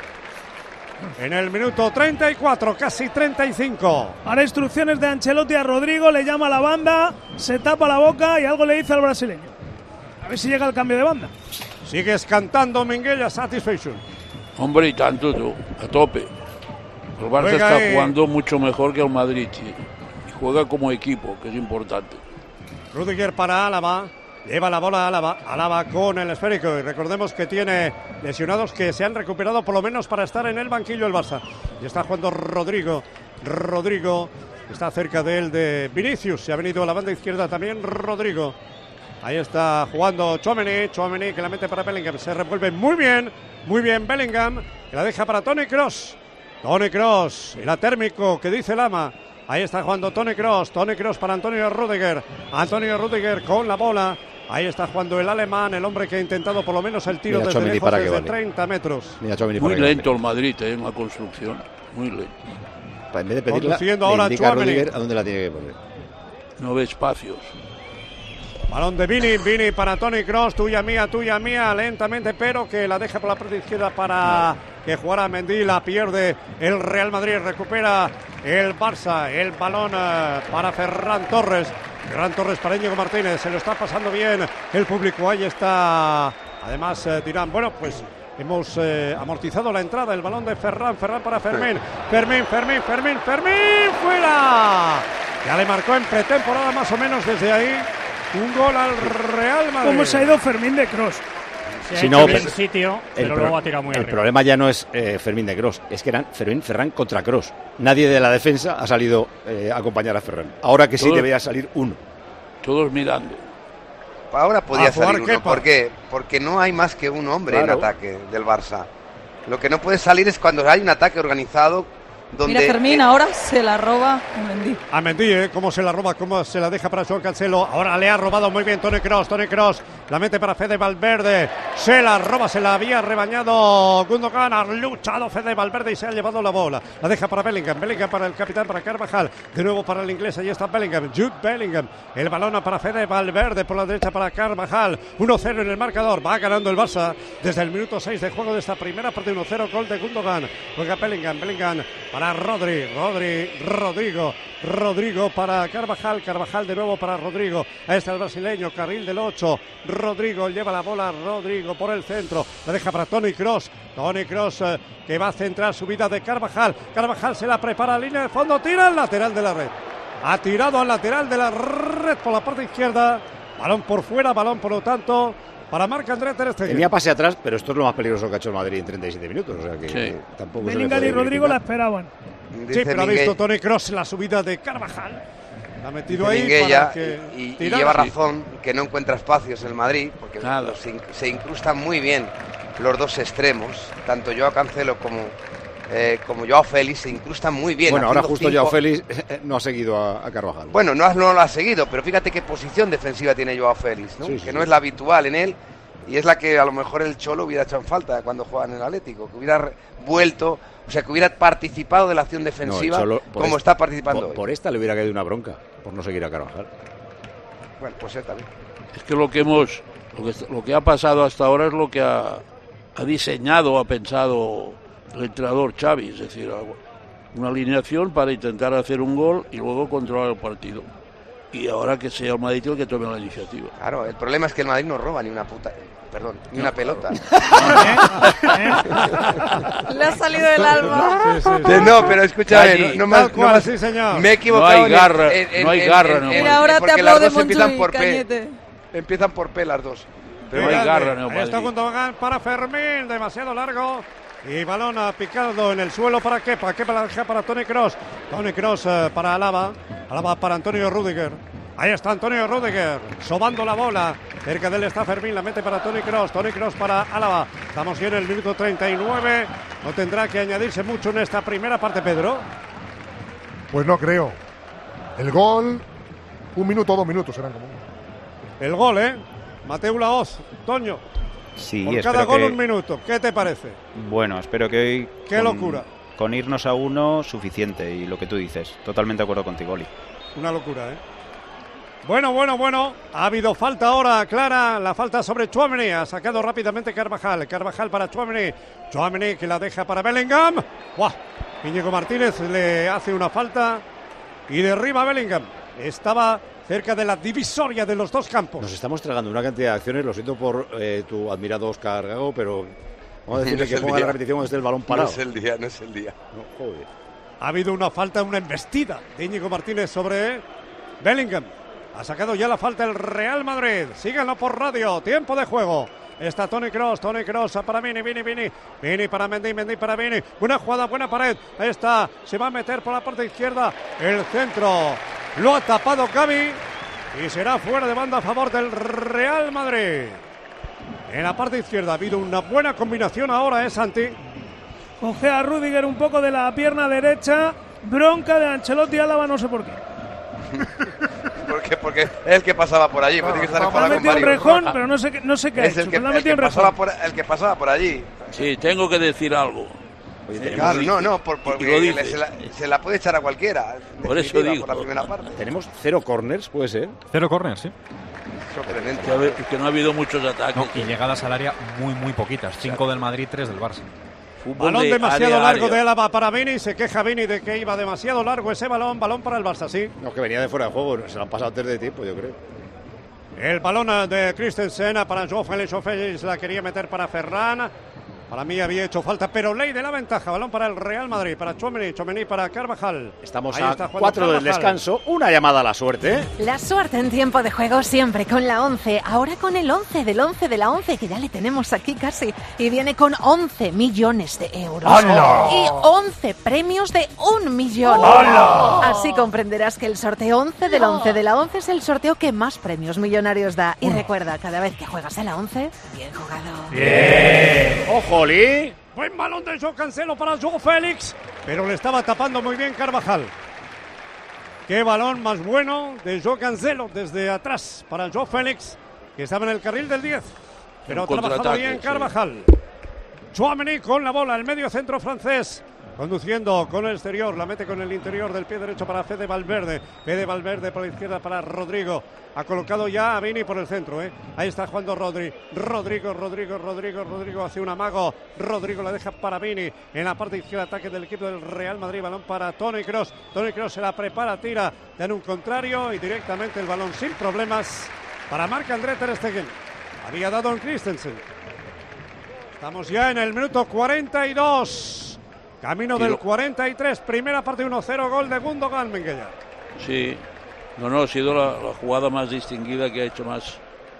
[SPEAKER 17] En el minuto treinta y cuatro, casi treinta y cinco.
[SPEAKER 18] Ahora instrucciones de Ancelotti a Rodrigo. Le llama a la banda. Se tapa la boca y algo le dice al brasileño. A ver si llega el cambio de banda.
[SPEAKER 17] Sigues cantando, Minguella, Satisfaction.
[SPEAKER 19] Hombre, y tanto tú, a tope. El Barça
[SPEAKER 17] Juega
[SPEAKER 19] está
[SPEAKER 17] ahí.
[SPEAKER 19] jugando mucho mejor que el Madrid, sí. Y juega como equipo, que es importante.
[SPEAKER 17] Rudiger para Álava. Lleva la bola a Álava. Álava con el esférico. Y recordemos que tiene lesionados que se han recuperado por lo menos para estar en el banquillo el Barça. Y está jugando Rodrigo. Rodrigo está cerca de él de Vinicius. Se ha venido a la banda izquierda también Rodrigo. Ahí está jugando Tchouaméni. Tchouaméni que la mete para Bellingham. Se revuelve muy bien. Muy bien Bellingham. Que la deja para Toni Kroos. Toni Kroos. El atérmico que dice Lama. Ahí está jugando Toni Kroos. Toni Kroos para Antonio Rüdiger. Antonio Rüdiger con la bola. Ahí está jugando el alemán, el hombre que ha intentado por lo menos el tiro
[SPEAKER 1] Mira,
[SPEAKER 17] desde
[SPEAKER 1] Tchouaméni,
[SPEAKER 17] lejos,
[SPEAKER 1] para
[SPEAKER 17] desde
[SPEAKER 1] que vale.
[SPEAKER 17] treinta metros.
[SPEAKER 1] Mira, Tchouaméni,
[SPEAKER 19] Muy
[SPEAKER 1] para que
[SPEAKER 19] lento el Madrid eh, en la construcción. Muy lento.
[SPEAKER 1] En vez de pedirla,
[SPEAKER 17] Conduciendo
[SPEAKER 1] le
[SPEAKER 17] ahora
[SPEAKER 1] indica a
[SPEAKER 17] Tchouaméni.
[SPEAKER 1] Rudiger a dónde la tiene que poner.
[SPEAKER 19] No ve espacios.
[SPEAKER 17] Balón de Vini, Vini para Toni Kroos, tuya mía, tuya mía, lentamente, pero que la deja por la parte izquierda para que jugara Mendy, la pierde el Real Madrid, recupera el Barça, el balón eh, para Ferran Torres, Ferran Torres para Íñigo Martínez, se lo está pasando bien el público, ahí está, además eh, dirán, bueno, pues hemos eh, amortizado la entrada, el balón de Ferran, Ferran para Fermín, Fermín, Fermín, Fermín, Fermín, fuera, ya le marcó en pretemporada más o menos desde ahí. Un gol al Real Madrid.
[SPEAKER 18] ¿Cómo se ha ido Fermín de Kroos?
[SPEAKER 2] Se ha
[SPEAKER 1] Si
[SPEAKER 2] hecho
[SPEAKER 1] no,
[SPEAKER 2] bien
[SPEAKER 1] pero-
[SPEAKER 2] sitio, pero
[SPEAKER 1] El,
[SPEAKER 2] luego
[SPEAKER 1] pro-
[SPEAKER 2] ha tirado muy
[SPEAKER 1] el
[SPEAKER 2] arriba.
[SPEAKER 1] problema ya no es eh, Fermín de Kroos, es que eran Fermín Ferran contra Kroos. Nadie de la defensa ha salido eh, a acompañar a Ferran. Ahora que sí
[SPEAKER 19] Todos-
[SPEAKER 1] debería salir uno.
[SPEAKER 19] Todos mirando.
[SPEAKER 20] Ahora podía
[SPEAKER 17] A jugar
[SPEAKER 20] salir uno.
[SPEAKER 17] Kepa.
[SPEAKER 20] ¿Por qué? Porque no hay más que un hombre
[SPEAKER 1] Claro.
[SPEAKER 20] en ataque del Barça. Lo que no puede salir es cuando hay un ataque organizado donde...
[SPEAKER 12] Mira, Fermín
[SPEAKER 20] eh,
[SPEAKER 12] ahora se la roba Mendy.
[SPEAKER 17] A Mendy, ¿eh? Cómo se la roba, cómo se la deja para Joao Cancelo. Ahora le ha robado muy bien Toni Kroos. Toni Kroos la mete para Fede Valverde. Se la roba, se la había rebañado Gundogan. Ha luchado Fede Valverde y se ha llevado la bola. La deja para Bellingham. Bellingham para el capitán, para Carvajal. De nuevo para el inglés. Ahí está Bellingham. Jude Bellingham. El balón para Fede Valverde. Por la derecha para Carvajal. uno cero en el marcador. Va ganando el Barça desde el minuto seis de juego de esta primera parte. uno cero. Gol de Gundogan. Juega Bellingham. Bellingham para Rodri. Rodri. Rodrigo. Rodrigo para Carvajal. Carvajal de nuevo para Rodrigo. Ahí está el brasileño. Carril del ocho. Rodrigo lleva la bola. Rodrigo por el centro. La deja para Toni Kroos. Toni Kroos eh, que va a centrar su vida de Carvajal. Carvajal se la prepara a línea de fondo. Tira al lateral de la red. Ha tirado al lateral de la red por la parte izquierda. Balón por fuera. Balón por lo tanto para Marc-André Ter Stegen.
[SPEAKER 1] Tenía pase atrás, pero esto es lo más peligroso que ha hecho el Madrid en treinta y siete minutos. O sea que
[SPEAKER 19] Sí.
[SPEAKER 1] tampoco se le
[SPEAKER 18] Bellingham
[SPEAKER 1] puede
[SPEAKER 18] y Rodrigo la
[SPEAKER 1] criticar.
[SPEAKER 18] esperaban.
[SPEAKER 17] Sí,
[SPEAKER 20] dice
[SPEAKER 17] pero ha
[SPEAKER 20] Minguella-
[SPEAKER 17] visto Toni Kroos la subida de Carvajal. La ha metido
[SPEAKER 20] dice
[SPEAKER 17] ahí
[SPEAKER 20] Minguella,
[SPEAKER 17] para que
[SPEAKER 20] y, y
[SPEAKER 17] tirara.
[SPEAKER 20] lleva razón que no encuentra espacios en el Madrid porque
[SPEAKER 19] Nada.
[SPEAKER 20] los in- se incrustan muy bien los dos extremos, tanto Joao Cancelo como, eh, como Joao Félix se incrustan muy bien.
[SPEAKER 1] Bueno, ahora
[SPEAKER 20] haciendo
[SPEAKER 1] justo
[SPEAKER 20] cinco-
[SPEAKER 1] Joao Félix no ha seguido a, a Carvajal.
[SPEAKER 20] Bueno, no, no lo ha seguido, pero fíjate qué posición defensiva tiene Joao Félix, ¿no?
[SPEAKER 1] Sí, sí,
[SPEAKER 20] que no
[SPEAKER 1] sí.
[SPEAKER 20] es la habitual en él y es la que a lo mejor el Cholo hubiera hecho en falta cuando juega en el Atlético, que hubiera re- vuelto, o sea, que hubiera participado de la acción
[SPEAKER 1] No, el
[SPEAKER 20] defensiva
[SPEAKER 1] Cholo, por
[SPEAKER 20] como
[SPEAKER 1] esta-
[SPEAKER 20] está participando
[SPEAKER 1] Por,
[SPEAKER 20] hoy.
[SPEAKER 1] por esta le hubiera caído una bronca, por no seguir a Carvajal.
[SPEAKER 20] Bueno, pues él también.
[SPEAKER 19] Es que lo que hemos, lo que, lo que ha pasado hasta ahora es lo que ha, ha diseñado, ha pensado el entrenador Xavi, es decir, una alineación para intentar hacer un gol y luego controlar el partido. Y ahora que sea el Madrid el que tome la iniciativa.
[SPEAKER 20] Claro, el problema es que el Madrid no roba ni una puta, perdón, ni
[SPEAKER 19] No,
[SPEAKER 20] una
[SPEAKER 19] claro.
[SPEAKER 20] pelota.
[SPEAKER 12] Le ha salido del alma.
[SPEAKER 17] Sí, sí, sí.
[SPEAKER 20] De- no, pero escúchame,
[SPEAKER 19] Allí.
[SPEAKER 20] no, no
[SPEAKER 17] Tal
[SPEAKER 20] me-
[SPEAKER 17] cual,
[SPEAKER 20] no me-
[SPEAKER 17] sí, señor.
[SPEAKER 20] me he equivocado.
[SPEAKER 19] No hay
[SPEAKER 20] en el-
[SPEAKER 19] garra,
[SPEAKER 20] en- en-
[SPEAKER 19] no hay
[SPEAKER 20] en-
[SPEAKER 19] garra,
[SPEAKER 20] en-
[SPEAKER 19] no.
[SPEAKER 20] en-
[SPEAKER 12] Mira, ahora te
[SPEAKER 20] porque las
[SPEAKER 12] aplaude
[SPEAKER 20] dos empiezan
[SPEAKER 12] Monchu y
[SPEAKER 20] por P.
[SPEAKER 12] Cañete.
[SPEAKER 20] Empiezan por P las dos.
[SPEAKER 17] Pero
[SPEAKER 19] No hay
[SPEAKER 17] grande.
[SPEAKER 19] garra en el
[SPEAKER 17] Ahí está
[SPEAKER 19] Madrid.
[SPEAKER 17] Gundogan para Fermín, demasiado largo. Y balón ah, picado en el suelo para Kepa. Kepa la deja para Toni Kroos. Toni Kroos eh, para Alaba. Alaba para Antonio Rüdiger. Ahí está Antonio Rüdiger, sobando la bola. Cerca de él está Fermín, la mete para Toni Kroos. Toni Kroos para Alaba. Estamos ya en el minuto treinta y nueve. No tendrá que añadirse mucho en esta primera parte, Pedro.
[SPEAKER 4] Pues no creo. El gol, un minuto o dos minutos serán como.
[SPEAKER 17] El gol, ¿eh? Mateu Laoz, Toño.
[SPEAKER 21] Sí,
[SPEAKER 17] Por
[SPEAKER 21] espero
[SPEAKER 17] cada gol
[SPEAKER 21] que-
[SPEAKER 17] un minuto. ¿Qué te parece?
[SPEAKER 21] Bueno, espero que hoy...
[SPEAKER 17] Qué
[SPEAKER 21] con-
[SPEAKER 17] locura.
[SPEAKER 21] con irnos a uno suficiente, y lo que tú dices, totalmente de acuerdo contigo, Oli.
[SPEAKER 17] Una locura, ¿eh? Bueno, bueno, bueno, ha habido falta ahora, clara, la falta sobre Tchouaméni, ha sacado rápidamente Carvajal, Carvajal para Tchouaméni, Tchouaméni que la deja para Bellingham, ¡buah! Íñigo Martínez le hace una falta y derriba a Bellingham, estaba cerca de la divisoria de los dos campos.
[SPEAKER 1] Nos estamos tragando una cantidad de acciones, lo siento por eh, tu admirado Oscar Gago, pero vamos a decirle no que ponga día. La repetición desde el balón parado.
[SPEAKER 20] No es el día, no es el día.
[SPEAKER 1] No, joder.
[SPEAKER 17] Ha habido una falta, una embestida de Íñigo Martínez sobre Bellingham. Ha sacado ya la falta el Real Madrid. Síganlo por radio. Tiempo de juego. Está Toni Kroos. Toni Kroos para Vini, Vini, Vini. Vini para Mendy, Mendy para Vini. Buena jugada, buena pared. Ahí está. Se va a meter por la parte izquierda. El centro lo ha tapado Gavi. Y será fuera de banda a favor del Real Madrid. En la parte izquierda ha habido una buena combinación ahora, ¿eh, Santi?
[SPEAKER 18] Coge a Rüdiger un poco de la pierna derecha. Bronca de Ancelotti Álava, no sé por qué.
[SPEAKER 20] ¿Por qué? Porque es el que pasaba por allí. No, tiene que estar
[SPEAKER 18] no, ha metido un rejón, pero no sé, no sé qué
[SPEAKER 20] es
[SPEAKER 18] ha
[SPEAKER 20] el
[SPEAKER 18] hecho.
[SPEAKER 20] Que,
[SPEAKER 18] ha
[SPEAKER 20] el, que
[SPEAKER 18] pasaba
[SPEAKER 20] por, el que pasaba por allí.
[SPEAKER 19] Sí, tengo que decir algo.
[SPEAKER 20] Oye, claro, no, no, por, porque se la, se la puede echar a cualquiera.
[SPEAKER 19] Por eso digo.
[SPEAKER 20] Por la primera parte.
[SPEAKER 1] Tenemos cero corners, puede ser.
[SPEAKER 5] Cero corners, sí.
[SPEAKER 20] Sorprendente.
[SPEAKER 19] Que, que no ha habido muchos ataques.
[SPEAKER 5] No, y llegadas al área muy, muy poquitas. Cinco del Madrid, tres del Barça.
[SPEAKER 17] Fútbol balón de demasiado área, largo área. De Álava para Vini. Se queja Vini de que iba demasiado largo ese balón. Balón para el Barça, sí.
[SPEAKER 1] No, que venía de fuera de juego. Se lo han pasado antes de tiempo, yo creo.
[SPEAKER 17] El balón de Christensen para Joao Félix. Joao Félix la quería meter para Ferran. Para mí había hecho falta, pero ley de la ventaja. Balón para el Real Madrid, para Tchouaméni, Tchouaméni para Carvajal.
[SPEAKER 1] Estamos ahí a cuatro del descanso. Una llamada a la suerte.
[SPEAKER 8] La suerte en tiempo de juego siempre con la once. Ahora con el once del once de la once, que ya le tenemos aquí casi. Y viene con once millones de euros.
[SPEAKER 1] ¡Hala!
[SPEAKER 8] Y once premios de un millón.
[SPEAKER 1] ¡Hala!
[SPEAKER 8] Así comprenderás que el sorteo once del once de la once es el sorteo que más premios millonarios da. Y recuerda, cada vez que juegas a la once, bien jugado.
[SPEAKER 1] Bien. ¡Ojo! Oli.
[SPEAKER 17] Buen balón de Joao Cancelo para Joao Félix, pero le estaba tapando muy bien Carvajal. Qué balón más bueno de Joao Cancelo desde atrás para Joao Félix, que estaba en el carril del diez, pero ha trabajado bien Carvajal. Sí. Tchouaméni con la bola, el medio centro francés, conduciendo con el exterior, la mete con el interior del pie derecho para Fede Valverde. Fede Valverde por la izquierda para Rodrigo. Ha colocado ya a Vini por el centro, ¿eh? Ahí está jugando Rodri. Rodrigo, Rodrigo, Rodrigo, Rodrigo hace un amago. Rodrigo la deja para Vini. En la parte izquierda, ataque del equipo del Real Madrid. Balón para Toni Kroos. Toni Kroos se la prepara, tira. Dan un contrario y directamente el balón sin problemas para Marc-André ter Stegen. Había dado en Christensen. Estamos ya en el minuto cuarenta y dos. Camino del cuarenta y tres. Primera parte uno cero. Gol de Gundogan, Menguella.
[SPEAKER 19] Sí. No, no, ha sido la, la jugada más distinguida que ha hecho más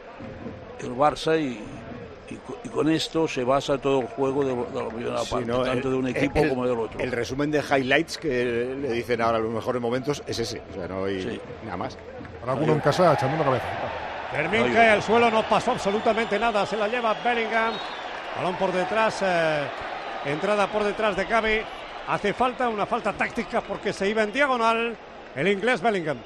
[SPEAKER 19] el Barça y, y, y con esto se basa todo el juego de, de la primera
[SPEAKER 1] sí,
[SPEAKER 19] parte,
[SPEAKER 1] no,
[SPEAKER 19] tanto
[SPEAKER 1] el,
[SPEAKER 19] de un equipo
[SPEAKER 1] el,
[SPEAKER 19] como del otro.
[SPEAKER 1] El resumen de highlights que le dicen ahora los mejores momentos es ese, o sea, no hay sí. nada más.
[SPEAKER 4] Para alguno en casa echando una cabeza.
[SPEAKER 17] Fermín cae al suelo, no pasó absolutamente nada, se la lleva Bellingham, balón por detrás, eh, entrada por detrás de Gavi, hace falta, una falta táctica porque se iba en diagonal el inglés Bellingham.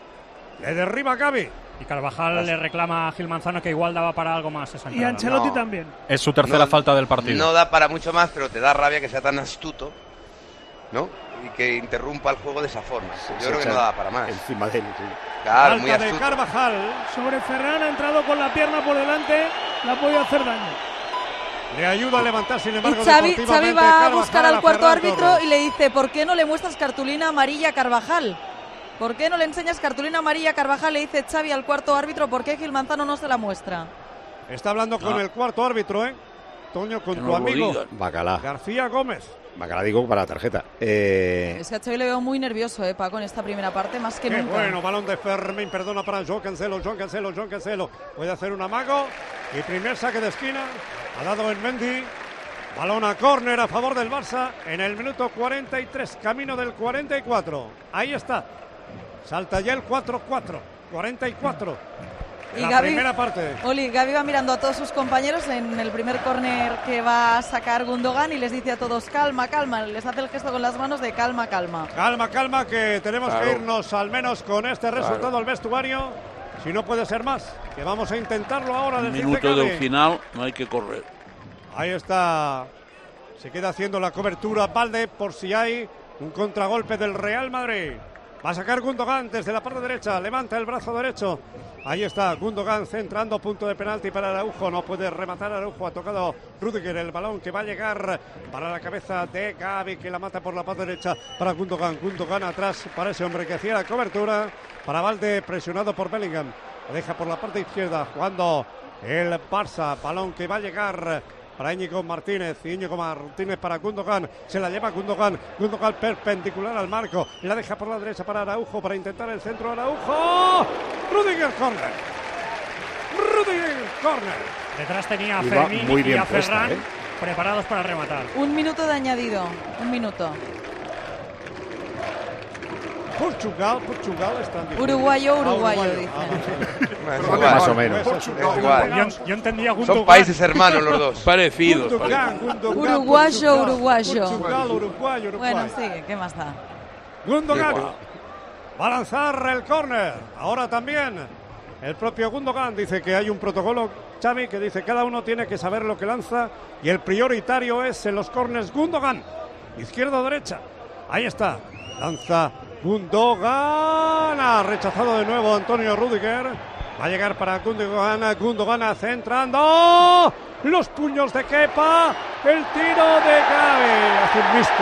[SPEAKER 17] Le derriba a Gavi.
[SPEAKER 2] Y Carvajal Las... le reclama a Gil Manzano que igual daba para algo más esa entrada.
[SPEAKER 18] Y Ancelotti
[SPEAKER 20] no.
[SPEAKER 18] también.
[SPEAKER 5] Es su tercera
[SPEAKER 20] no,
[SPEAKER 5] falta del partido.
[SPEAKER 20] No da para mucho más, pero te da rabia que sea tan astuto, ¿no? Y que interrumpa el juego de esa forma. Yo se creo que no da para más.
[SPEAKER 1] Encima de él, sí.
[SPEAKER 17] Claro, falta muy astuto. De Carvajal.
[SPEAKER 18] Sobre Ferran, ha entrado con la pierna por delante, la ha podido hacer daño.
[SPEAKER 17] Le ayuda a levantar, sin embargo,
[SPEAKER 12] y Xavi, Xavi va a buscar al cuarto
[SPEAKER 17] Ferran
[SPEAKER 12] árbitro
[SPEAKER 17] Torres.
[SPEAKER 12] Y le dice, ¿por qué no le muestras cartulina amarilla a Carvajal? ¿Por qué no le enseñas cartulina amarilla a Carvajal? Le dice Xavi al cuarto árbitro, ¿por qué Gil Manzano no se la muestra?
[SPEAKER 17] Está hablando con
[SPEAKER 1] no.
[SPEAKER 17] el cuarto árbitro, ¿eh? Toño, con
[SPEAKER 19] que
[SPEAKER 17] tu
[SPEAKER 19] no
[SPEAKER 17] amigo
[SPEAKER 1] Bacalá.
[SPEAKER 17] García Gómez.
[SPEAKER 1] Bacalá digo para la tarjeta. Eh...
[SPEAKER 12] Es que a Xavi le veo muy nervioso, ¿eh, Paco, en esta primera parte, más que
[SPEAKER 17] Qué
[SPEAKER 12] nunca.
[SPEAKER 17] Bueno, balón de Fermín, perdona para Joao Cancelo, Joao Cancelo, Joao Cancelo. Puede hacer un amago y primer saque de esquina. Ha dado en Mendy. Balón a córner a favor del Barça en el minuto cuarenta y tres, camino del cuarenta y cuatro. Ahí está. Salta ya el cuatro cuatro, cuarenta y cuatro.
[SPEAKER 12] Y
[SPEAKER 17] la
[SPEAKER 12] Gavi,
[SPEAKER 17] primera parte.
[SPEAKER 12] Oli, Gavi va mirando a todos sus compañeros en el primer córner que va a sacar Gundogan y les dice a todos calma, calma, les hace el gesto con las manos de calma, calma.
[SPEAKER 17] Calma, calma, que tenemos claro. que irnos al menos con este resultado claro. al vestuario, si no puede ser más, que vamos a intentarlo ahora.
[SPEAKER 19] Un minuto del final, no hay que correr.
[SPEAKER 17] Ahí está Se queda haciendo la cobertura Valde por si hay un contragolpe del Real Madrid. Va a sacar Gundogan desde la parte derecha. Levanta el brazo derecho. Ahí está Gundogan centrando, punto de penalti para Araujo. No puede rematar Araujo. Ha tocado Rüdiger el balón que va a llegar para la cabeza de Gavi, que la mata por la parte derecha para Gundogan. Gundogan atrás para ese hombre que hacía la cobertura. Para Valde, presionado por Bellingham. Lo deja por la parte izquierda jugando el Barça. Balón que va a llegar para Íñigo Martínez, Íñigo Martínez para Gundogan, se la lleva Gundogan, Gundogan perpendicular al marco, la deja por la derecha para Araujo, para intentar el centro, Araujo, Rüdiger corner, Rüdiger corner.
[SPEAKER 2] Detrás tenía a Fermín y a Ferran, ¿eh?, preparados para rematar.
[SPEAKER 12] Un minuto de añadido, un minuto.
[SPEAKER 17] Portugal, Portugal están diciendo.
[SPEAKER 12] Uruguayo, uruguayo,
[SPEAKER 17] ah,
[SPEAKER 12] dicen.
[SPEAKER 20] Ah, igual, más o menos.
[SPEAKER 2] Yo, yo entendía Gundogan.
[SPEAKER 20] Son países hermanos los dos.
[SPEAKER 19] Parecidos.
[SPEAKER 17] Gundogan, Gundogan,
[SPEAKER 12] Uruguayo,
[SPEAKER 17] Portugal,
[SPEAKER 12] uruguayo.
[SPEAKER 17] Portugal, uruguayo, uruguayo.
[SPEAKER 12] Bueno, sí, ¿qué más da?
[SPEAKER 17] Gundogan va a lanzar el córner. Ahora también el propio Gundogan dice que hay un protocolo, Xavi, que dice cada uno tiene que saber lo que lanza y el prioritario es en los córners Gundogan. Izquierda o derecha. Ahí está. Lanza Gundogan. Ha rechazado de nuevo Antonio Rüdiger. Va a llegar para Gundogan. Gundogan centrando. Los puños de Kepa. El tiro de Gavi. Hace un misto.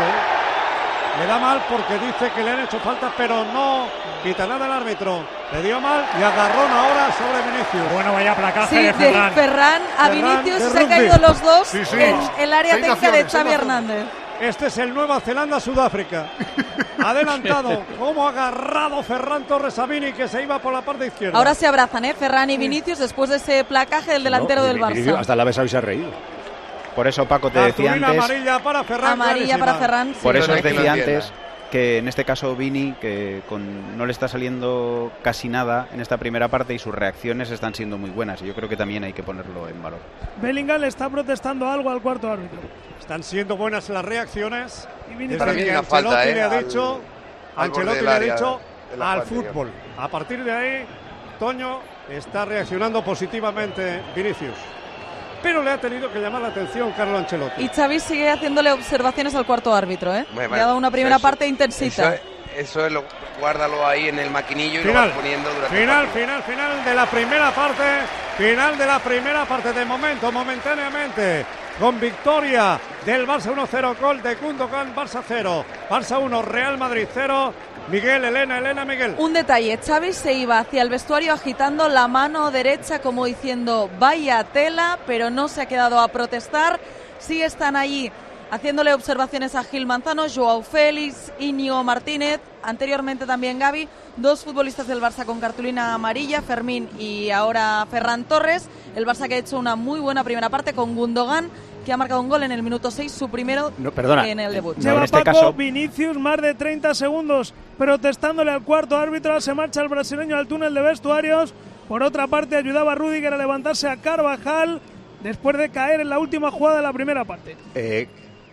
[SPEAKER 17] Le da mal porque dice que le han hecho falta, pero no quita nada el árbitro. Le dio mal y agarrón ahora sobre Vinicius.
[SPEAKER 2] Bueno, vaya placaje
[SPEAKER 12] Sí,
[SPEAKER 2] de Ferran.
[SPEAKER 12] de Ferran a
[SPEAKER 17] Ferran
[SPEAKER 12] Vinicius
[SPEAKER 17] de
[SPEAKER 12] se han
[SPEAKER 17] rugby.
[SPEAKER 12] caído los dos
[SPEAKER 17] Sí, sí.
[SPEAKER 12] en el área
[SPEAKER 17] Seis
[SPEAKER 12] técnica de
[SPEAKER 17] naciones,
[SPEAKER 12] Xavi
[SPEAKER 17] seis
[SPEAKER 12] Hernández.
[SPEAKER 17] Este es el Nueva Zelanda-Sudáfrica. Adelantado. Cómo ha agarrado Ferran Torres a Vini, que se iba por la parte izquierda.
[SPEAKER 12] Ahora se abrazan, ¿eh? Ferran y Vinicius después de ese placaje del delantero
[SPEAKER 1] No,
[SPEAKER 12] del
[SPEAKER 1] Vinicius
[SPEAKER 12] Barça.
[SPEAKER 1] hasta la besado y se ha reído.
[SPEAKER 21] Por eso, Paco, te decía
[SPEAKER 17] Cartulina
[SPEAKER 21] antes...
[SPEAKER 17] amarilla para Ferran.
[SPEAKER 12] Amarilla
[SPEAKER 17] clarísima.
[SPEAKER 12] para Ferran. sí.
[SPEAKER 21] Por eso os
[SPEAKER 20] que no
[SPEAKER 21] decía
[SPEAKER 20] entienda.
[SPEAKER 21] antes que en este caso Vini, que con, no le está saliendo casi nada en esta primera parte y sus reacciones están siendo muy buenas. Y yo creo que también hay que ponerlo en valor.
[SPEAKER 18] Bellingham le está protestando algo al cuarto árbitro.
[SPEAKER 17] Están siendo buenas las reacciones.
[SPEAKER 18] Y Vini
[SPEAKER 17] Desde
[SPEAKER 20] Para mí
[SPEAKER 17] que
[SPEAKER 20] hay una
[SPEAKER 17] Ancelotti
[SPEAKER 20] falta, ¿eh?
[SPEAKER 17] le ha
[SPEAKER 20] al-
[SPEAKER 17] dicho,
[SPEAKER 20] al borde
[SPEAKER 17] Ancelotti
[SPEAKER 20] del
[SPEAKER 17] le ha
[SPEAKER 20] área
[SPEAKER 17] dicho
[SPEAKER 20] de la
[SPEAKER 17] al
[SPEAKER 20] parte,
[SPEAKER 17] fútbol. A partir de ahí, Toño está reaccionando positivamente Vinicius. Pero le ha tenido que llamar la atención Carlo Ancelotti.
[SPEAKER 12] Y Xavi sigue haciéndole observaciones al cuarto árbitro, ¿eh?
[SPEAKER 20] Bueno,
[SPEAKER 12] Le ha dado una primera
[SPEAKER 20] eso-
[SPEAKER 12] parte intensita.
[SPEAKER 20] Eso, eso es lo, guárdalo ahí en el maquinillo y
[SPEAKER 17] Final,
[SPEAKER 20] lo vas poniendo durante
[SPEAKER 17] final,
[SPEAKER 20] el partido.
[SPEAKER 17] final, final de la primera parte. Final de la primera parte de momento, momentáneamente. Con victoria del Barça uno cero, gol de Gundogan, Barça cero. Barça uno, Real Madrid cero. Miguel, Elena, Elena, Miguel.
[SPEAKER 12] Un detalle, Xavi se iba hacia el vestuario agitando la mano derecha como diciendo vaya tela, pero no se ha quedado a protestar. Sí están allí haciéndole observaciones a Gil Manzano, Joao Félix, Íñigo Martínez, anteriormente también Gavi, dos futbolistas del Barça con cartulina amarilla, Fermín y ahora Ferran Torres. El Barça que ha hecho una muy buena primera parte con Gundogan, que ha marcado un gol en el minuto seis, su primero
[SPEAKER 1] No, perdona.
[SPEAKER 12] en el debut.
[SPEAKER 1] No,
[SPEAKER 18] Lleva
[SPEAKER 1] en este
[SPEAKER 18] Paco
[SPEAKER 1] caso-
[SPEAKER 18] Vinicius más de treinta segundos protestándole al cuarto árbitro. Se marcha el brasileño al túnel de vestuarios. Por otra parte, ayudaba a Rüdiger a levantarse a Carvajal después de caer en la última jugada de la primera parte.
[SPEAKER 1] Eh,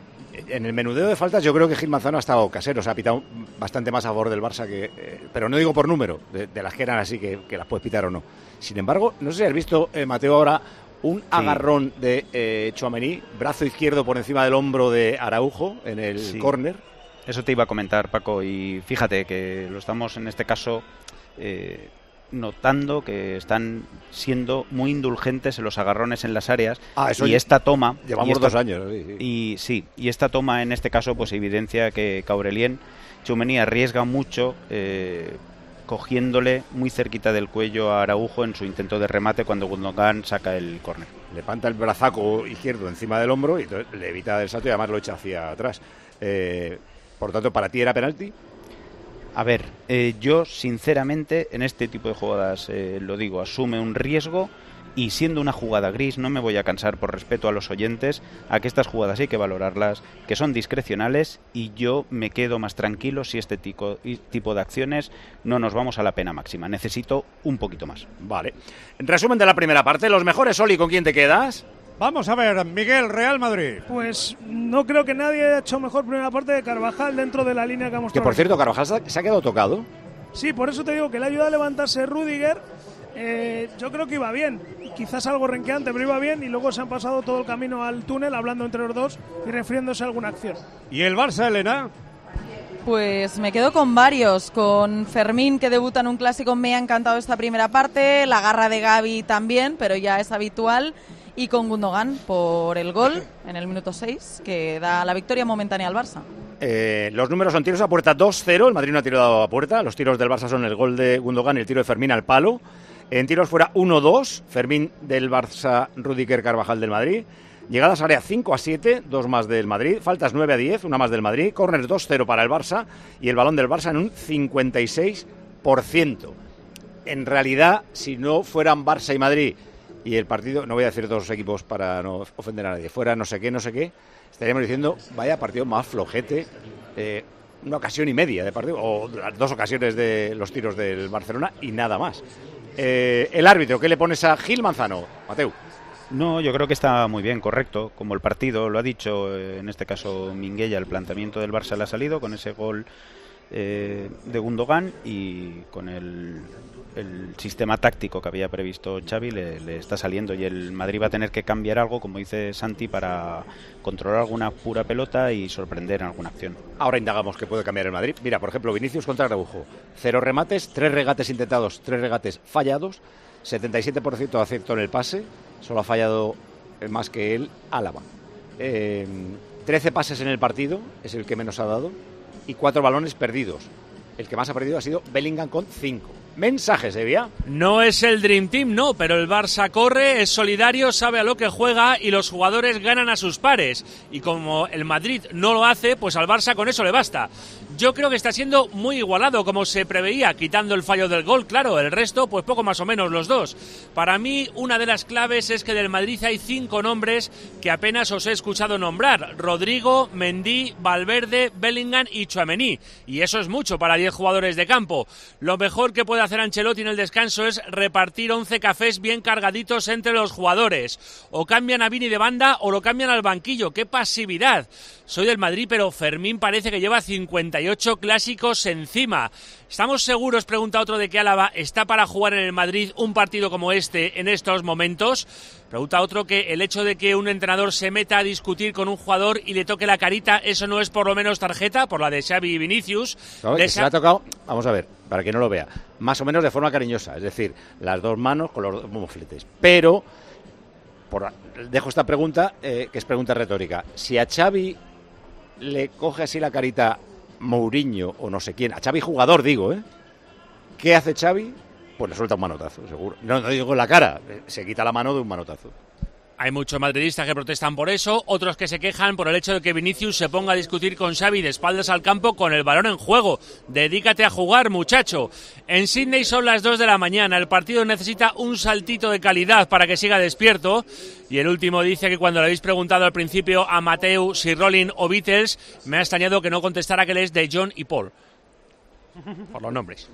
[SPEAKER 1] en el menudeo de faltas yo creo que Gil Manzano ha estado casero, se ha pitado bastante más a favor del Barça, que, eh, pero no digo por número, de, de las que eran así, que, que las puedes pitar o no. Sin embargo, no sé si has visto, eh, Mateo, ahora un agarrón de eh, Tchouaméni, brazo izquierdo por encima del hombro de Araujo en el
[SPEAKER 21] Sí.
[SPEAKER 1] córner.
[SPEAKER 21] Eso te iba a comentar, Paco, y fíjate que lo estamos en este caso eh, notando que están siendo muy indulgentes en los agarrones en las áreas.
[SPEAKER 1] Ah, eso
[SPEAKER 21] y
[SPEAKER 1] ya-
[SPEAKER 21] esta toma...
[SPEAKER 1] llevamos
[SPEAKER 21] y esta-
[SPEAKER 1] dos años, sí, sí.
[SPEAKER 21] Y sí, y esta toma en este caso pues evidencia que Aurelien Tchouaméni arriesga mucho eh, cogiéndole muy cerquita del cuello a Araujo en su intento de remate cuando Gundogan saca el córner.
[SPEAKER 1] Levanta el brazaco izquierdo encima del hombro y entonces le evita el salto y además lo echa hacia atrás. Eh, por tanto, ¿para ti era penalti?
[SPEAKER 21] A ver, eh, yo sinceramente en este tipo de jugadas, eh, lo digo, asume un riesgo y siendo una jugada gris no me voy a cansar por respeto a los oyentes a que estas jugadas hay que valorarlas, que son discrecionales y yo me quedo más tranquilo si este tipo, tipo de acciones no nos vamos a la pena máxima. Necesito un poquito más.
[SPEAKER 1] Vale. En resumen de la primera parte, los mejores, Oli, ¿con quién te quedas?
[SPEAKER 17] Vamos a ver, Miguel, Real Madrid.
[SPEAKER 18] Pues no creo que nadie haya hecho mejor primera parte de Carvajal dentro de la línea que ha
[SPEAKER 1] Que
[SPEAKER 18] mostrado.
[SPEAKER 1] por cierto, Carvajal se ha- se ha quedado tocado.
[SPEAKER 18] Sí, por eso te digo que le ayuda a levantarse Rüdiger. Eh, yo creo que iba bien. quizás algo renqueante, pero iba bien, y luego se han pasado todo el camino al túnel hablando entre los dos y refiriéndose a alguna acción.
[SPEAKER 17] ¿Y el Barça, Elena?
[SPEAKER 12] Pues me quedo con varios, con Fermín, que debuta en un clásico, me ha encantado esta primera parte, la garra de Gavi también, pero ya es habitual, y con Gundogan por el gol en el minuto seis, que da la victoria momentánea al Barça.
[SPEAKER 1] Eh, los números son tiros a puerta dos cero, el Madrid no ha tirado a puerta, los tiros del Barça son el gol de Gundogan y el tiro de Fermín al palo. En tiros fuera uno dos, Fermín del Barça, Rüdiger Carvajal del Madrid. Llegadas área cinco a siete, dos más del Madrid. Faltas nueve a diez, una más del Madrid. Córner dos cero para el Barça y el balón del Barça en un cincuenta y seis por ciento. En realidad, si no fueran Barça y Madrid y el partido, no voy a decir dos equipos para no ofender a nadie, fuera no sé qué, no sé qué, estaríamos diciendo, vaya partido más flojete, eh, una ocasión y media de partido, o las dos ocasiones de los tiros del Barcelona y nada más. Eh, el árbitro, ¿qué le pones a Gil Manzano, Mateu?
[SPEAKER 21] No, yo creo que está muy bien, correcto, como el partido lo ha dicho, eh, en este caso Minguella, el planteamiento del Barça le ha salido con ese gol eh, de Gundogan y con el, el sistema táctico que había previsto Xavi le, le está saliendo, y el Madrid va a tener que cambiar algo, como dice Santi, para controlar alguna pura pelota y sorprender en alguna acción.
[SPEAKER 1] Ahora indagamos qué puede cambiar el Madrid. Mira, por ejemplo, Vinicius contra Araujo, cero remates, tres regates intentados, tres regates fallados, setenta y siete por ciento de acierto en el pase, solo ha fallado más que él Álava. Eh, trece pases en el partido, es el que menos ha dado, y cuatro balones perdidos. El que más ha perdido ha sido Bellingham con cinco. Mensajes, Evia.
[SPEAKER 2] No es el Dream Team, no, pero el Barça corre, es solidario, sabe a lo que juega y los jugadores ganan a sus pares. Y como el Madrid no lo hace, pues al Barça con eso le basta. Yo creo que está siendo muy igualado, como se preveía, quitando el fallo del gol, claro, el resto, pues poco más o menos los dos. Para mí, una de las claves es que del Madrid hay cinco nombres que apenas os he escuchado nombrar. Rodrigo, Mendy, Valverde, Bellingham y Tchouaméni. Y eso es mucho para diez jugadores de campo. Lo mejor que puede hacer Ancelotti en el descanso es repartir once cafés bien cargaditos entre los jugadores. O cambian a Vini de banda o lo cambian al banquillo. ¡Qué pasividad! Soy del Madrid, pero Fermín parece que lleva cincuenta y ocho clásicos encima. ¿Estamos seguros, pregunta otro, de que Álava está para jugar en el Madrid un partido como este en estos momentos? Pregunta otro que el hecho de que un entrenador se meta a discutir con un jugador y le toque la carita, ¿eso no es por lo menos tarjeta? Por la de Xavi y Vinicius.
[SPEAKER 1] No, que se le ha tocado, vamos a ver, para que no lo vea, más o menos de forma cariñosa, es decir, las dos manos con los dos mofletes. Pero, por, dejo esta pregunta, eh, que es pregunta retórica. Si a Xavi le coge así la carita Mourinho o no sé quién, a Xavi jugador digo, ¿eh? ¿Qué hace Xavi? Pues le suelta un manotazo, seguro. No, no digo en la cara, se quita la mano de un manotazo.
[SPEAKER 2] Hay muchos madridistas que protestan por eso, otros que se quejan por el hecho de que Vinicius se ponga a discutir con Xavi de espaldas al campo con el balón en juego. Dedícate a jugar, muchacho. En Sydney son las dos de la mañana, el partido necesita un saltito de calidad para que siga despierto. Y el último dice que cuando le habéis preguntado al principio a Mateu si Rolling o Beatles, me ha extrañado que no contestara que él es de John y Paul. Por los nombres.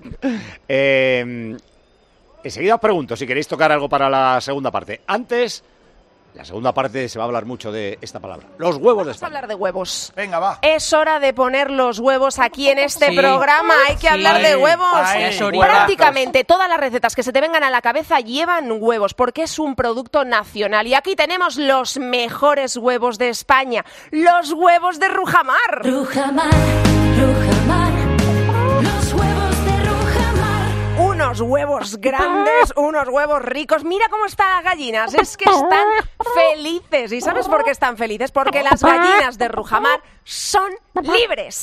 [SPEAKER 1] eh, enseguida os pregunto si queréis tocar algo para la segunda parte. Antes... La segunda parte se va a hablar mucho de esta palabra. Los huevos de España.
[SPEAKER 7] Vamos a hablar de huevos.
[SPEAKER 3] Venga, va.
[SPEAKER 7] Es hora de poner los huevos aquí en este
[SPEAKER 6] Sí.
[SPEAKER 7] programa. Hay que
[SPEAKER 6] Sí.
[SPEAKER 7] hablar de huevos.
[SPEAKER 6] Ay,
[SPEAKER 7] Prácticamente todas las recetas que se te vengan a la cabeza llevan huevos, porque es un producto nacional. Y aquí tenemos los mejores huevos de España. Los huevos de Rujamar.
[SPEAKER 9] Rujamar, Rujamar, los huevos de Rujamar.
[SPEAKER 7] Unos huevos grandes, unos huevos ricos. Mira cómo están las gallinas. Es que están felices. ¿Y sabes por qué están felices? Porque las gallinas de Rujamar son libres.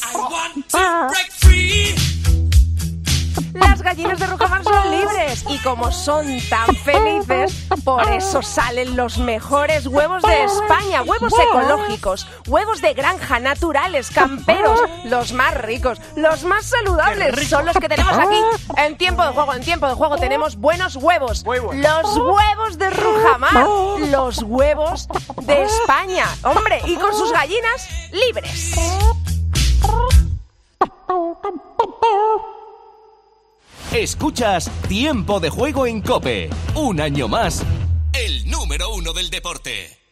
[SPEAKER 7] Las gallinas de Rujamar son libres y como son tan felices, por eso salen los mejores huevos de España. Huevos ecológicos, huevos de granja, naturales, camperos, los más ricos, los más saludables. Son los que tenemos aquí en Tiempo de Juego. En Tiempo de Juego tenemos buenos huevos. Los huevos de Rujamar, los huevos de España. Hombre, y con sus gallinas libres.
[SPEAKER 10] Escuchas Tiempo de Juego en COPE. Un año más, el número uno del deporte.